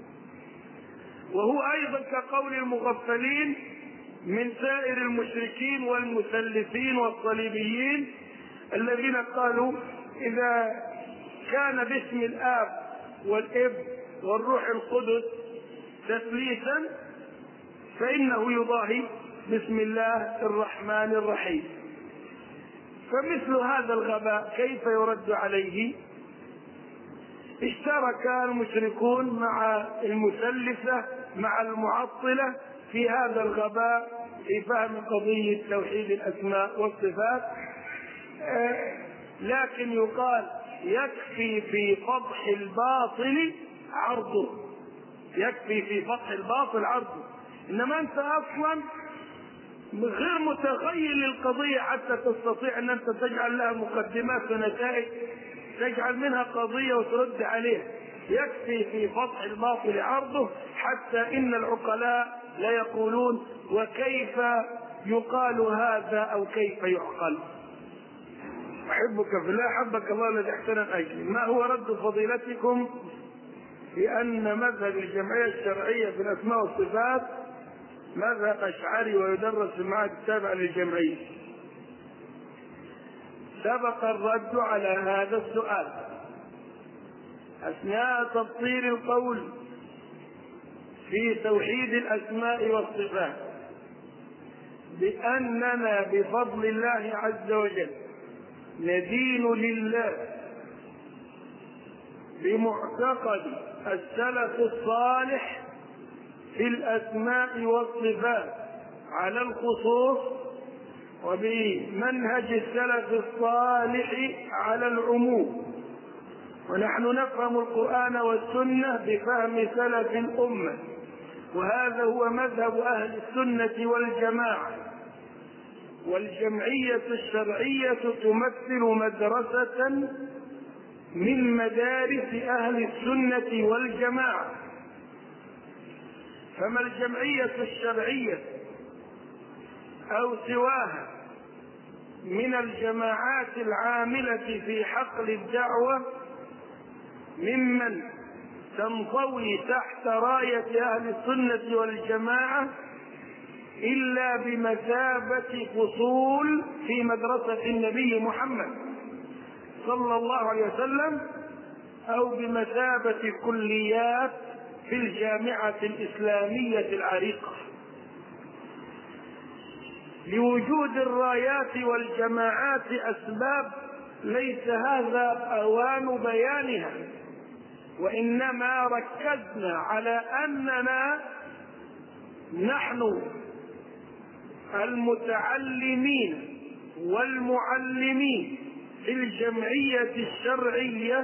وهو أيضا كقول المغفلين من سائر المشركين والمثلثين والصليبيين الذين قالوا إذا كان باسم الآب والابن والروح القدس تثليثا فإنه يضاهي بسم الله الرحمن الرحيم. فمثل هذا الغباء كيف يرد عليه؟ اشترك المشركون مع المثلثة مع المعطلة في هذا الغباء في فهم قضية توحيد الأسماء والصفات. لكن يقال يكفي في فضح الباطل عرضه، يكفي في فضح الباطل عرضه، إنما أنت أصلا غير متخيل القضية حتى تستطيع أن أنت تجعل لها مقدمات ونتائج تجعل منها قضية وترد عليها. يكفي في فضح الباطل عرضه، حتى إن العقلاء لا يقولون وكيف يقال هذا أو كيف يعقل. أحبك في الله أحبك الله الذي احسن أجلي. ما هو رد فضيلتكم في أن مذهب الجمعية الشرعية في الأسماء والصفات مذهب أشعري ويدرس في المعهد التابع للجمعية؟ سبق الرد على هذا السؤال أثناء تبطيل القول في توحيد الأسماء والصفات بأننا بفضل الله عز وجل ندين لله بمعتقد السلف الصالح في الأسماء والصفات على الخصوص وبمنهج السلف الصالح على العموم. ونحن نفهم القرآن والسنة بفهم سلف الأمة، وهذا هو مذهب أهل السنة والجماعة. والجمعية الشرعية تمثل مدرسة من مدارس أهل السنة والجماعة. فما الجمعية الشرعية أو سواها من الجماعات العاملة في حقل الدعوة ممن تنضوي تحت راية أهل السنة والجماعة إلا بمثابة فصول في مدرسة النبي محمد صلى الله عليه وسلم أو بمثابة كليات في الجامعة الإسلامية العريقة. لوجود الرايات والجماعات أسباب ليس هذا أوان بيانها، وإنما ركزنا على أننا نحن المتعلمين والمعلمين في الجمعية الشرعية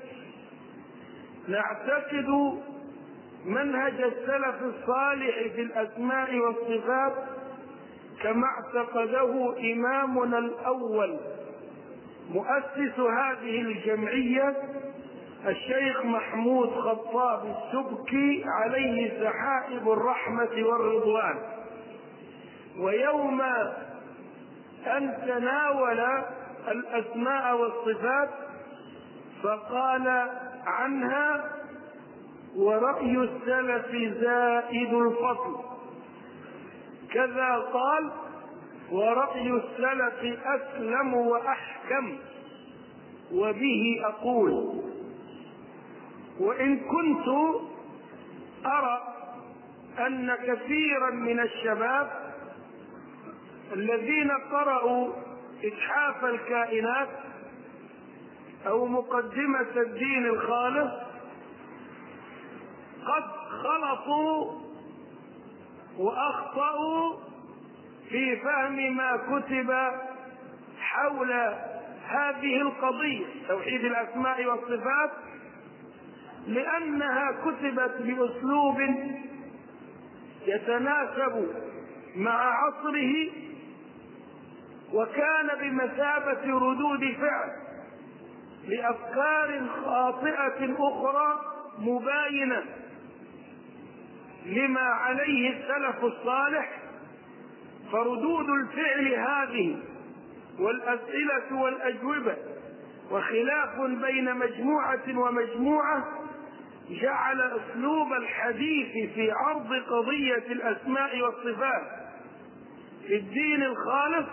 نعتقد منهج السلف الصالح في الأسماء والصفات كما اعتقده إمامنا الأول مؤسس هذه الجمعية الشيخ محمود خطاب السبكي عليه سحائب الرحمة والرضوان. ويوم أن تناول الأسماء والصفات فقال عنها ورأي السلف زائد الفضل، كذا قال ورأي السلف أسلم وأحكم وبه أقول. وإن كنت أرى أن كثيرا من الشباب الذين قرأوا إتحاف الكائنات أو مقدمة الدين الخالص قد خلطوا وأخطأوا في فهم ما كتب حول هذه القضية توحيد الأسماء والصفات، لأنها كتبت بأسلوب يتناسب مع عصره، وكان بمثابة ردود فعل لأفكار خاطئة أخرى مباينة لما عليه السلف الصالح. فردود الفعل هذه والأسئلة والأجوبة وخلاف بين مجموعة ومجموعة جعل أسلوب الحديث في عرض قضية الأسماء والصفات في الدين الخالص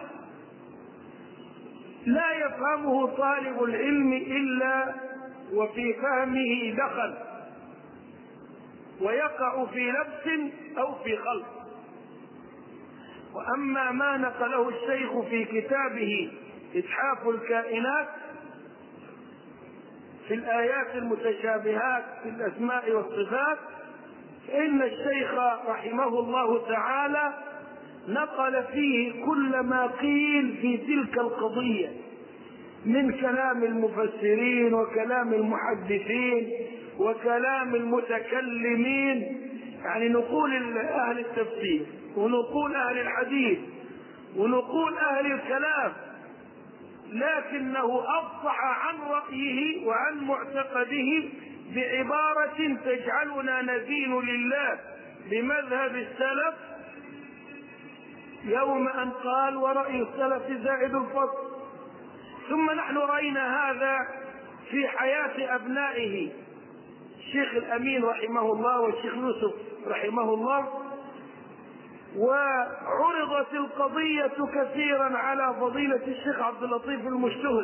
لا يفهمه طالب العلم إلا وفي فهمه دخل، ويقع في لبس أو في خلط. وأما ما نقله الشيخ في كتابه إتحاف الكائنات في الآيات المتشابهات في الأسماء والصفات، فإن الشيخ رحمه الله تعالى نقل فيه كل ما قيل في تلك القضية من كلام المفسرين وكلام المحدثين وكلام المتكلمين، يعني نقول أهل التفسير ونقول أهل الحديث ونقول أهل الكلام، لكنه أفصح عن رأيه وعن معتقده بعبارة تجعلنا ندين لله بمذهب السلف يوم أن قال ورأي السلف زائد الفصل. ثم نحن رأينا هذا في حياة أبنائه الشيخ الأمين رحمه الله والشيخ يوسف رحمه الله، وعرضت القضية كثيرا على فضيلة الشيخ عبد اللطيف المشتهر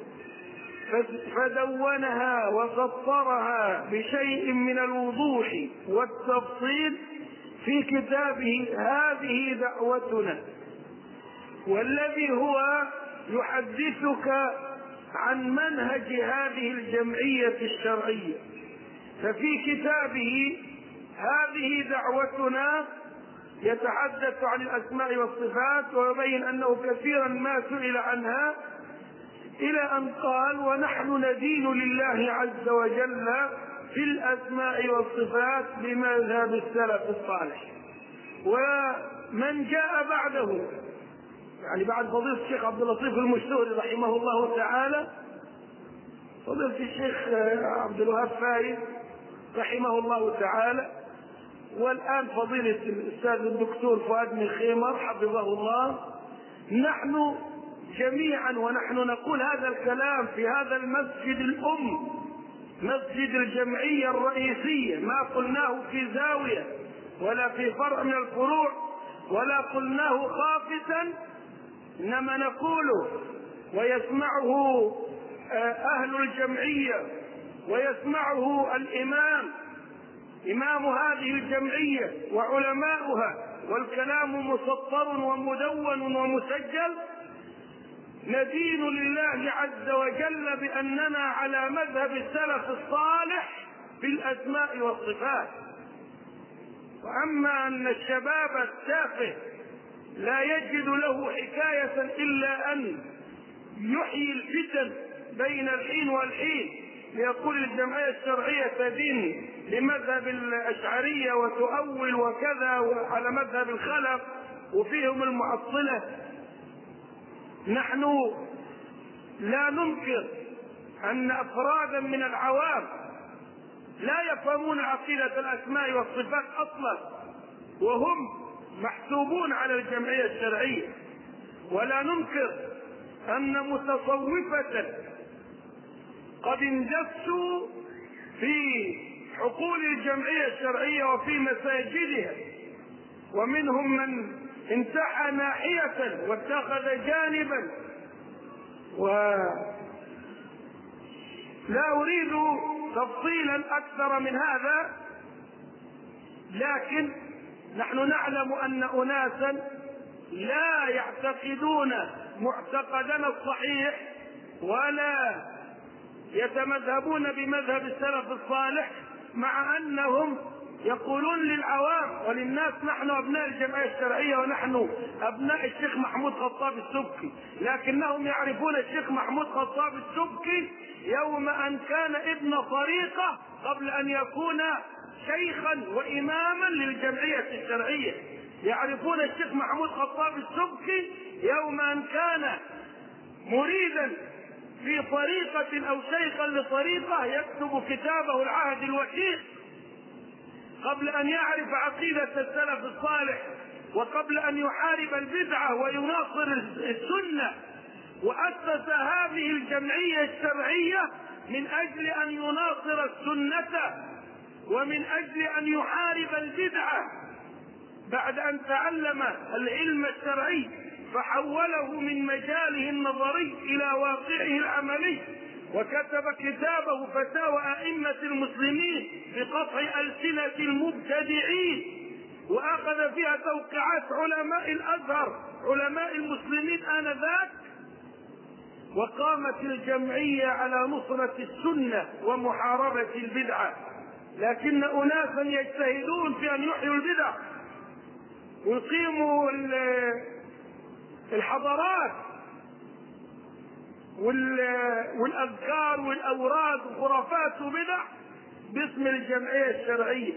فدونها وسطرها بشيء من الوضوح والتفصيل في كتابه هذه دعوتنا، والذي هو يحدثك عن منهج هذه الجمعية الشرعية. ففي كتابه هذه دعوتنا يتحدث عن الأسماء والصفات ويبين أنه كثيرا ما سئل عنها، إلى أن قال ونحن ندين لله عز وجل في الأسماء والصفات بمذهب السلف الصالح. ومن جاء بعده يعني بعد فضيلة الشيخ عبد اللطيف المشتهر رحمه الله تعالى فضيلة الشيخ عبد الوهاب فايز رحمه الله تعالى، والآن فضيلة الأستاذ الدكتور فؤاد بن خيمر حفظه الله، نحن جميعا ونحن نقول هذا الكلام في هذا المسجد الأم مسجد الجمعية الرئيسية، ما قلناه في زاوية ولا في فرع من الفروع ولا قلناه خافتا، إنما نقوله ويسمعه أهل الجمعية ويسمعه الإمام إمام هذه الجمعية وعلماؤها، والكلام مسطر ومدون ومسجل. ندين لله عز وجل بأننا على مذهب السلف الصالح في الأسماء والصفات. وأما أن الشباب التافه لا يجد له حكاية إلا أن يحيي الفتن بين الحين والحين ليقول الجمعية الشرعية تدين لمذهب الأشعرية وتؤول وكذا وعلى مذهب الخلف وفيهم المعطلة، نحن لا ننكر أن أفرادا من العوام لا يفهمون عقيدة الأسماء والصفات أصلا وهم محسوبون على الجمعية الشرعية، ولا ننكر أن متصوفة قد اندسوا في حقول الجمعية الشرعية وفي مساجدها، ومنهم من انتحى ناحية واتخذ جانبا. ولا أريد تفصيلا أكثر من هذا، لكن نحن نعلم أن أناسا لا يعتقدون معتقدنا الصحيح ولا يتمذهبون بمذهب السلف الصالح، مع أنهم يقولون للعوام وللناس نحن أبناء الجمعية الشرعية ونحن أبناء الشيخ محمود خطاب السبكي، لكنهم يعرفون الشيخ محمود خطاب السبكي يوم أن كان ابن طريقة قبل أن يكون شيخا وإماما للجمعية الشرعية. يعرفون الشيخ محمود خطاب السبكي يوم أن كان مريدا في طريقة أو شيخا لطريقة يكتب كتابه العهد الوثيق قبل أن يعرف عقيدة السلف الصالح وقبل أن يحارب البدعة ويناصر السنة. وأسس هذه الجمعية الشرعية من أجل أن يناصر السنة ومن أجل أن يحارب البدعة، بعد أن تعلم العلم الشرعي فحوله من مجاله النظري إلى واقعه العملي، وكتب كتابه فتاوى أئمة المسلمين بقطع ألسنة المبتدعين، وأخذ فيها توقيعات علماء الأزهر علماء المسلمين آنذاك. وقامت الجمعية على نصرة السنة ومحاربة البدعة، لكن أناسا يجتهدون في أن يحيوا البدع ويقيموا الحضارات والأذكار والأوراد وخرافات وبدع باسم الجمعية الشرعية،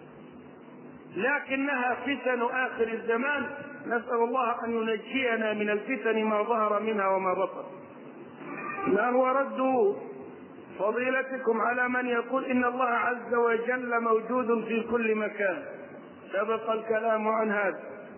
لكنها فتن آخر الزمان. نسأل الله أن ينجينا من الفتن ما ظهر منها وما بطن. ما هو رد فضيلتكم على من يقول إن الله عز وجل موجود في كل مكان؟ سبق الكلام عن هذا،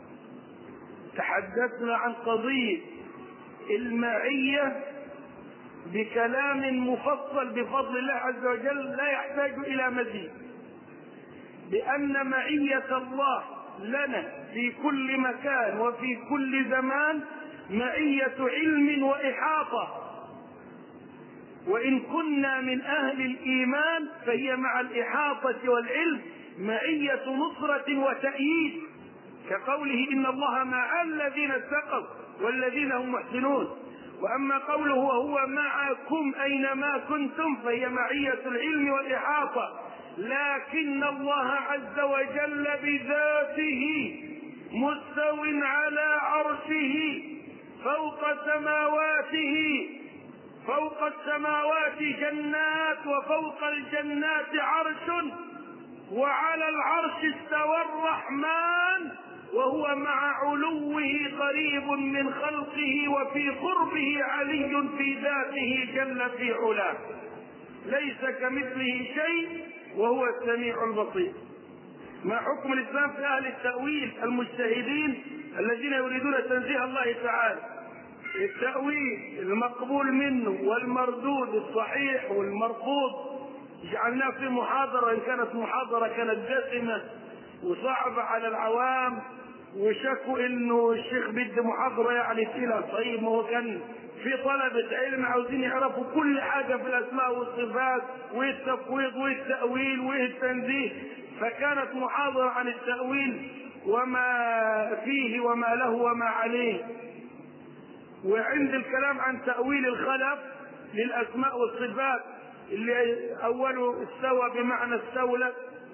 تحدثنا عن قضية المعية بكلام مفصل بفضل الله عز وجل لا يحتاج إلى مزيد، بأن معية الله لنا في كل مكان وفي كل زمان معية علم وإحاطة، وإن كنا من أهل الإيمان فهي مع الإحاطة والعلم معية نصرة وتأييد، كقوله إن الله مع الذين اتقوا والذين هم محسنون. وأما قوله وهو معكم أينما كنتم فهي معية العلم والإحاطة، لكن الله عز وجل بذاته مستو على عرشه فوق سماواته، فوق السماوات جنات وفوق الجنات عرش، وعلى العرش استوى الرحمن وهو مع علوه قريب من خلقه وفي قربه علي في ذاته جل في علاه، ليس كمثله شيء وهو السميع البصير. ما حكم الإسلام في أهل التأويل المجتهدين الذين يريدون تنزيه الله تعالى؟ التأويل المقبول منه والمردود الصحيح والمرفوض جعلناه في محاضرة، إن كانت محاضرة كانت دسمة وصعبة على العوام وشكوا إنه الشيخ بده محاضرة يعني تقيلة. طيب ما هو كان في طلبة علم عاوزين يعرفوا كل حاجة في الأسماء والصفات والتفويض والتأويل والتنزيه، فكانت محاضرة عن التأويل وما فيه وما له وما عليه. وعند الكلام عن تأويل الخلق للأسماء والصفات اللي أوله استوى بمعنى استولى،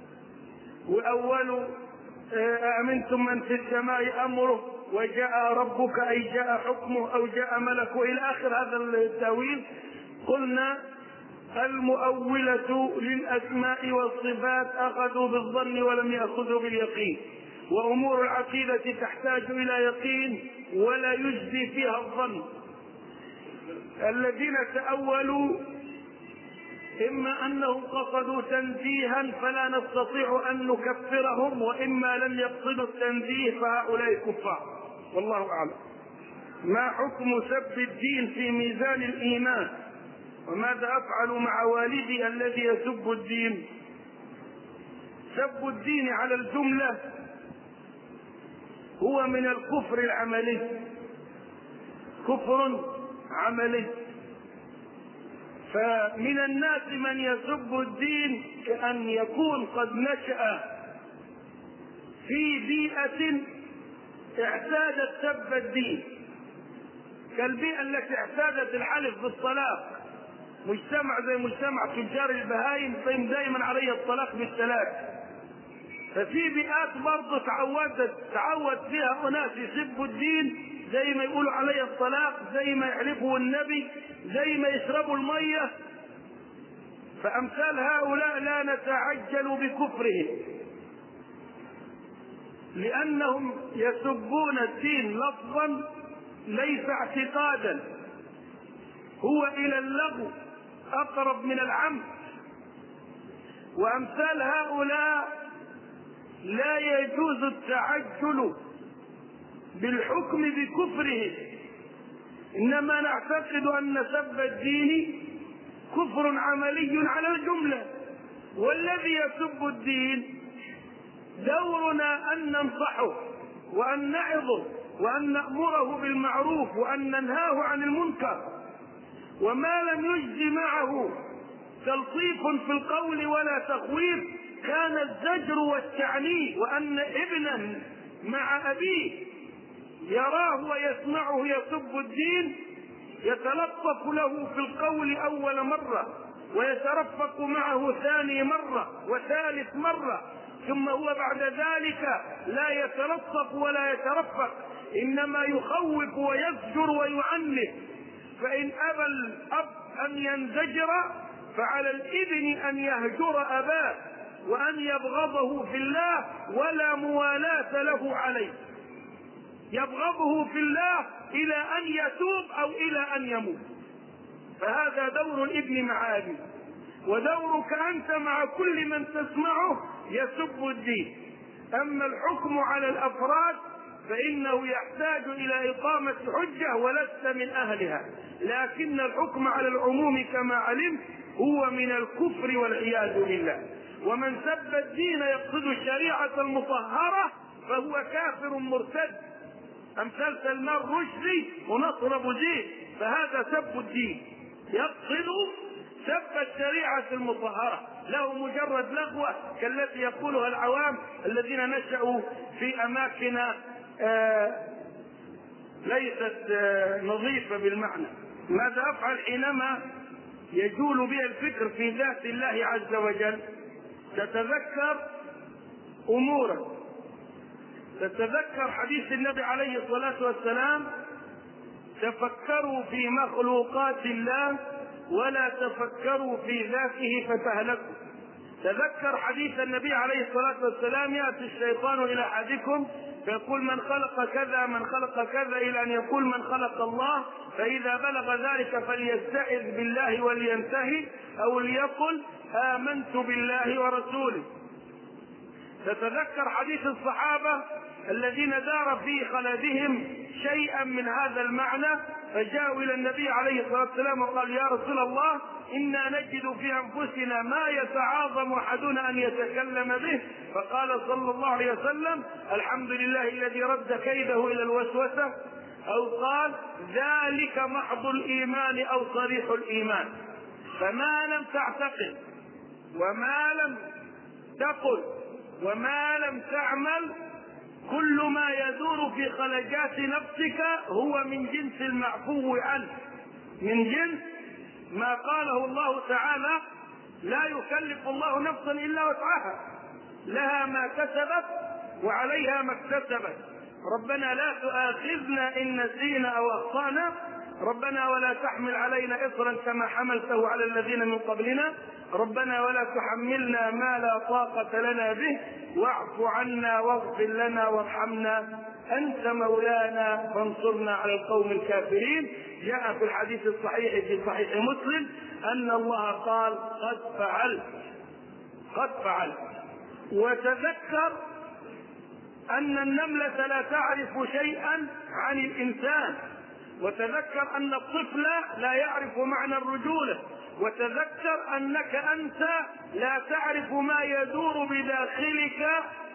وأوله أأمنتم من في السماء أمره وجاء ربك أي جاء حكمه أو جاء ملكه إلى آخر هذا التأويل. قلنا المؤولة للأسماء والصفات أخذوا بالظن ولم يأخذوا باليقين، وأمور العقيدة تحتاج إلى يقين ولا يجزي فيها الظن. الذين تأولوا إما أنهم قصدوا تنزيها فلا نستطيع أن نكفرهم، وإما لم يقصدوا التنزيه فهؤلاء كفار، والله أعلم. ما حكم سب الدين في ميزان الإيمان؟ وماذا أفعل مع والدي الذي يسب الدين؟ سب الدين على الجملة هو من الكفر العملي، كفر عملي. فمن الناس من يسب الدين كأن يكون قد نشأ في بيئة اعتادت سب الدين كالبيئة التي اعتادت الحلف بالطلاق، مجتمع زي مجتمع تجار البهايم دائما عليه الطلاق بالثلاث. ففي بيئات برضه تعودت تعود فيها اناس يسبوا الدين، زي ما يقولوا عليه الطلاق، زي ما يحلفوا النبي، زي ما يشربوا الميه. فامثال هؤلاء لا نتعجل بكفرهم، لانهم يسبون الدين لفظا ليس اعتقادا، هو الى اللغو اقرب من العمد. وامثال هؤلاء لا يجوز التعجل بالحكم بكفره، انما نعتقد ان سب الدين كفر عملي على الجمله. والذي يسب الدين دورنا ان ننصحه وان نعظه وان نامره بالمعروف وان ننهاه عن المنكر، وما لم يجز معه تلطيف في القول ولا تخويف كان الزجر والتعنيف. وان ابنا مع ابيه يراه ويسمعه يسب الدين يتلطف له في القول اول مره، ويترفق معه ثاني مره وثالث مره، ثم هو بعد ذلك لا يتلطف ولا يترفق، انما يخوف ويزجر ويعنف. فان ابى الاب ان ينزجر فعلى الابن ان يهجر اباه وان يبغضه في الله ولا موالاه له عليه، يبغضه في الله الى ان يتوب او الى ان يموت. فهذا دور الابن مع ابيه، ودورك انت مع كل من تسمعه يسب الدين. اما الحكم على الافراد فانه يحتاج الى اقامه حجه ولست من اهلها، لكن الحكم على العموم كما علمت هو من الكفر والعياذ بالله. ومن سب الدين يقصد الشريعه المطهره فهو كافر مرتد، امثال سلمان رشدي ونصر ابو زيد، فهذا سب الدين يقصد سب الشريعه المطهره، له مجرد لغوه كالتي يقولها العوام الذين نشأوا في اماكن آه ليست آه نظيفه بالمعنى. ماذا افعل حينما يجول بي الفكر في ذات الله عز وجل؟ تتذكر امورا، تتذكر حديث النبي عليه الصلاه والسلام: تفكروا في مخلوقات الله ولا تفكروا في ذاته فتهلكوا. تذكر حديث النبي عليه الصلاه والسلام: ياتي الشيطان الى احدكم فيقول من خلق كذا من خلق كذا الى ان يقول من خلق الله، فاذا بلغ ذلك فليستعذ بالله ولينتهي او ليقل امنت بالله ورسوله. تتذكر حديث الصحابه الذين دار في خلدهم شيئا من هذا المعنى، فجاءوا الى النبي عليه الصلاه والسلام وقال: يا رسول الله انا نجد في انفسنا ما يتعاظم احدنا ان يتكلم به، فقال صلى الله عليه وسلم: الحمد لله الذي رد كيده الى الوسوسه، او قال: ذلك محض الايمان او صريح الايمان. فما لم تعتقد وما لم تقل وما لم تعمل كل ما يدور في خلجات نفسك هو من جنس المعفو عنه، من جنس ما قاله الله تعالى: لا يكلف الله نفسا الا وسعها، لها ما كسبت وعليها ما اكتسبت. ربنا لا تؤاخذنا ان نسينا او اخطانا، ربنا ولا تحمل علينا اصرا كما حملته على الذين من قبلنا، ربنا ولا تحملنا ما لا طاقة لنا به، واعف عنا واغفر لنا وارحمنا أنت مولانا فانصرنا على القوم الكافرين. جاء في الحديث الصحيح في صحيح مسلم أن الله قال: قد فعل قد فعل. وتذكر أن النملة لا تعرف شيئا عن الإنسان، وتذكر أن الطفل لا يعرف معنى الرجولة، وتذكر أنك أنت لا تعرف ما يدور بداخلك،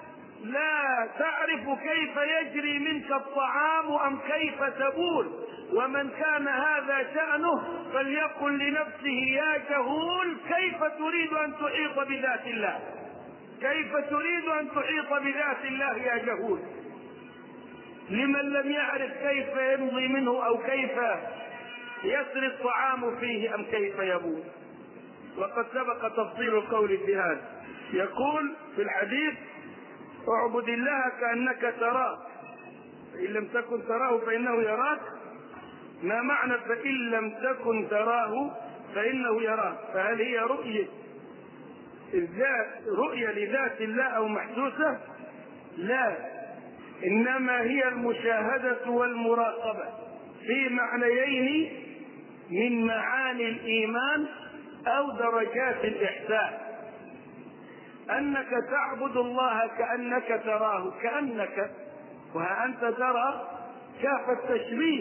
لا تعرف كيف يجري منك الطعام أم كيف تبول. ومن كان هذا شأنه فليقل لنفسه: يا جهول كيف تريد أن تحيط بذات الله؟ كيف تريد أن تحيط بذات الله يا جهول؟ لمن لم يعرف كيف يمضي منه أو كيف يسري الطعام فيه أم كيف يبول. وقد سبق تفصيل القول في هذا. يقول في الحديث: اعبد الله كأنك تراه، فإن لم تكن تراه فإنه يراك. ما معنى فإن لم تكن تراه فإنه يراك؟ فهل هي رؤية الذات، رؤية لذات الله أو محسوسة؟ لا، إنما هي المشاهدة والمراقبة في معنيين من معاني الإيمان أو درجات الإحسان. أنك تعبد الله كأنك تراه، كأنك، وها أنت ترى كاف التشبيه،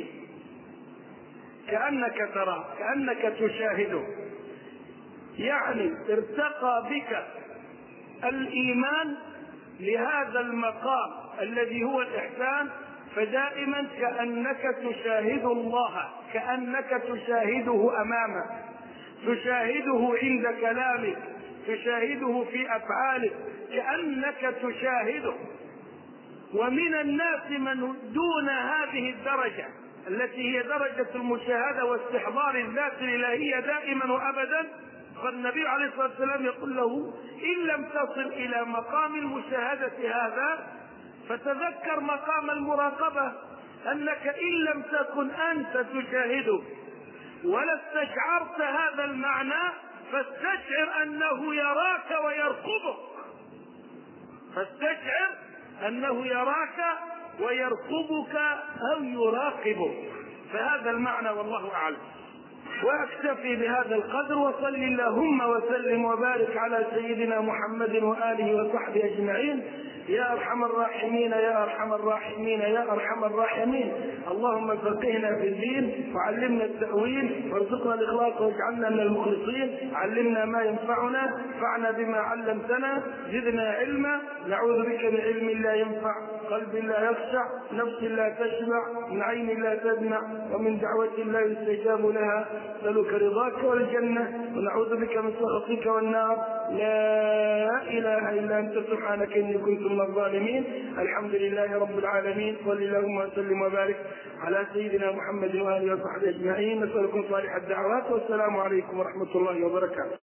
كأنك تراه، كأنك تشاهده. يعني ارتقى بك الإيمان لهذا المقام الذي هو الإحسان، فدائما كأنك تشاهد الله، كأنك تشاهده أمامك، تشاهده عند كلامك، تشاهده في أفعالك، كأنك تشاهده. ومن الناس من دون هذه الدرجة التي هي درجة المشاهدة واستحضار الذات الإلهية دائما وأبدا، فالنبي عليه الصلاة والسلام يقول له: إن لم تصل إلى مقام المشاهدة هذا فتذكر مقام المراقبة، أنك إن لم تكن أنت تشاهده ولا استشعرت هذا المعنى فاستشعر أنه يراك ويرقبك، فاستشعر أنه يراك ويرقبك أو يراقبك. فهذا المعنى والله أعلم. وأكتفي بهذا القدر، وصل اللهم وسلم وبارك على سيدنا محمد وآله وصحبه أجمعين. يا أرحم الراحمين يا أرحم الراحمين يا أرحم الراحمين. اللهم فقهنا في الدين وعلمنا التأويل وارزقنا الإخلاص واجعلنا من المخلصين. علمنا ما ينفعنا، انفعنا بما علمتنا، زدنا علما. نعوذ بك من علم لا ينفع، قلب لا يخشع، نفس لا تشبع، من عين لا تدمع، ومن دعوة لا يستجاب لها. نسألك رضاك والجنة ونعوذ بك من سخطك والنار. لا إله إلا أنت سبحانك إني كنت من الظالمين. الحمد لله رب العالمين، صل اللهم وسلم وبارك على سيدنا محمد وآله وصحبه أجمعين. نسألكم صالح الدعوات، والسلام عليكم ورحمة الله وبركاته.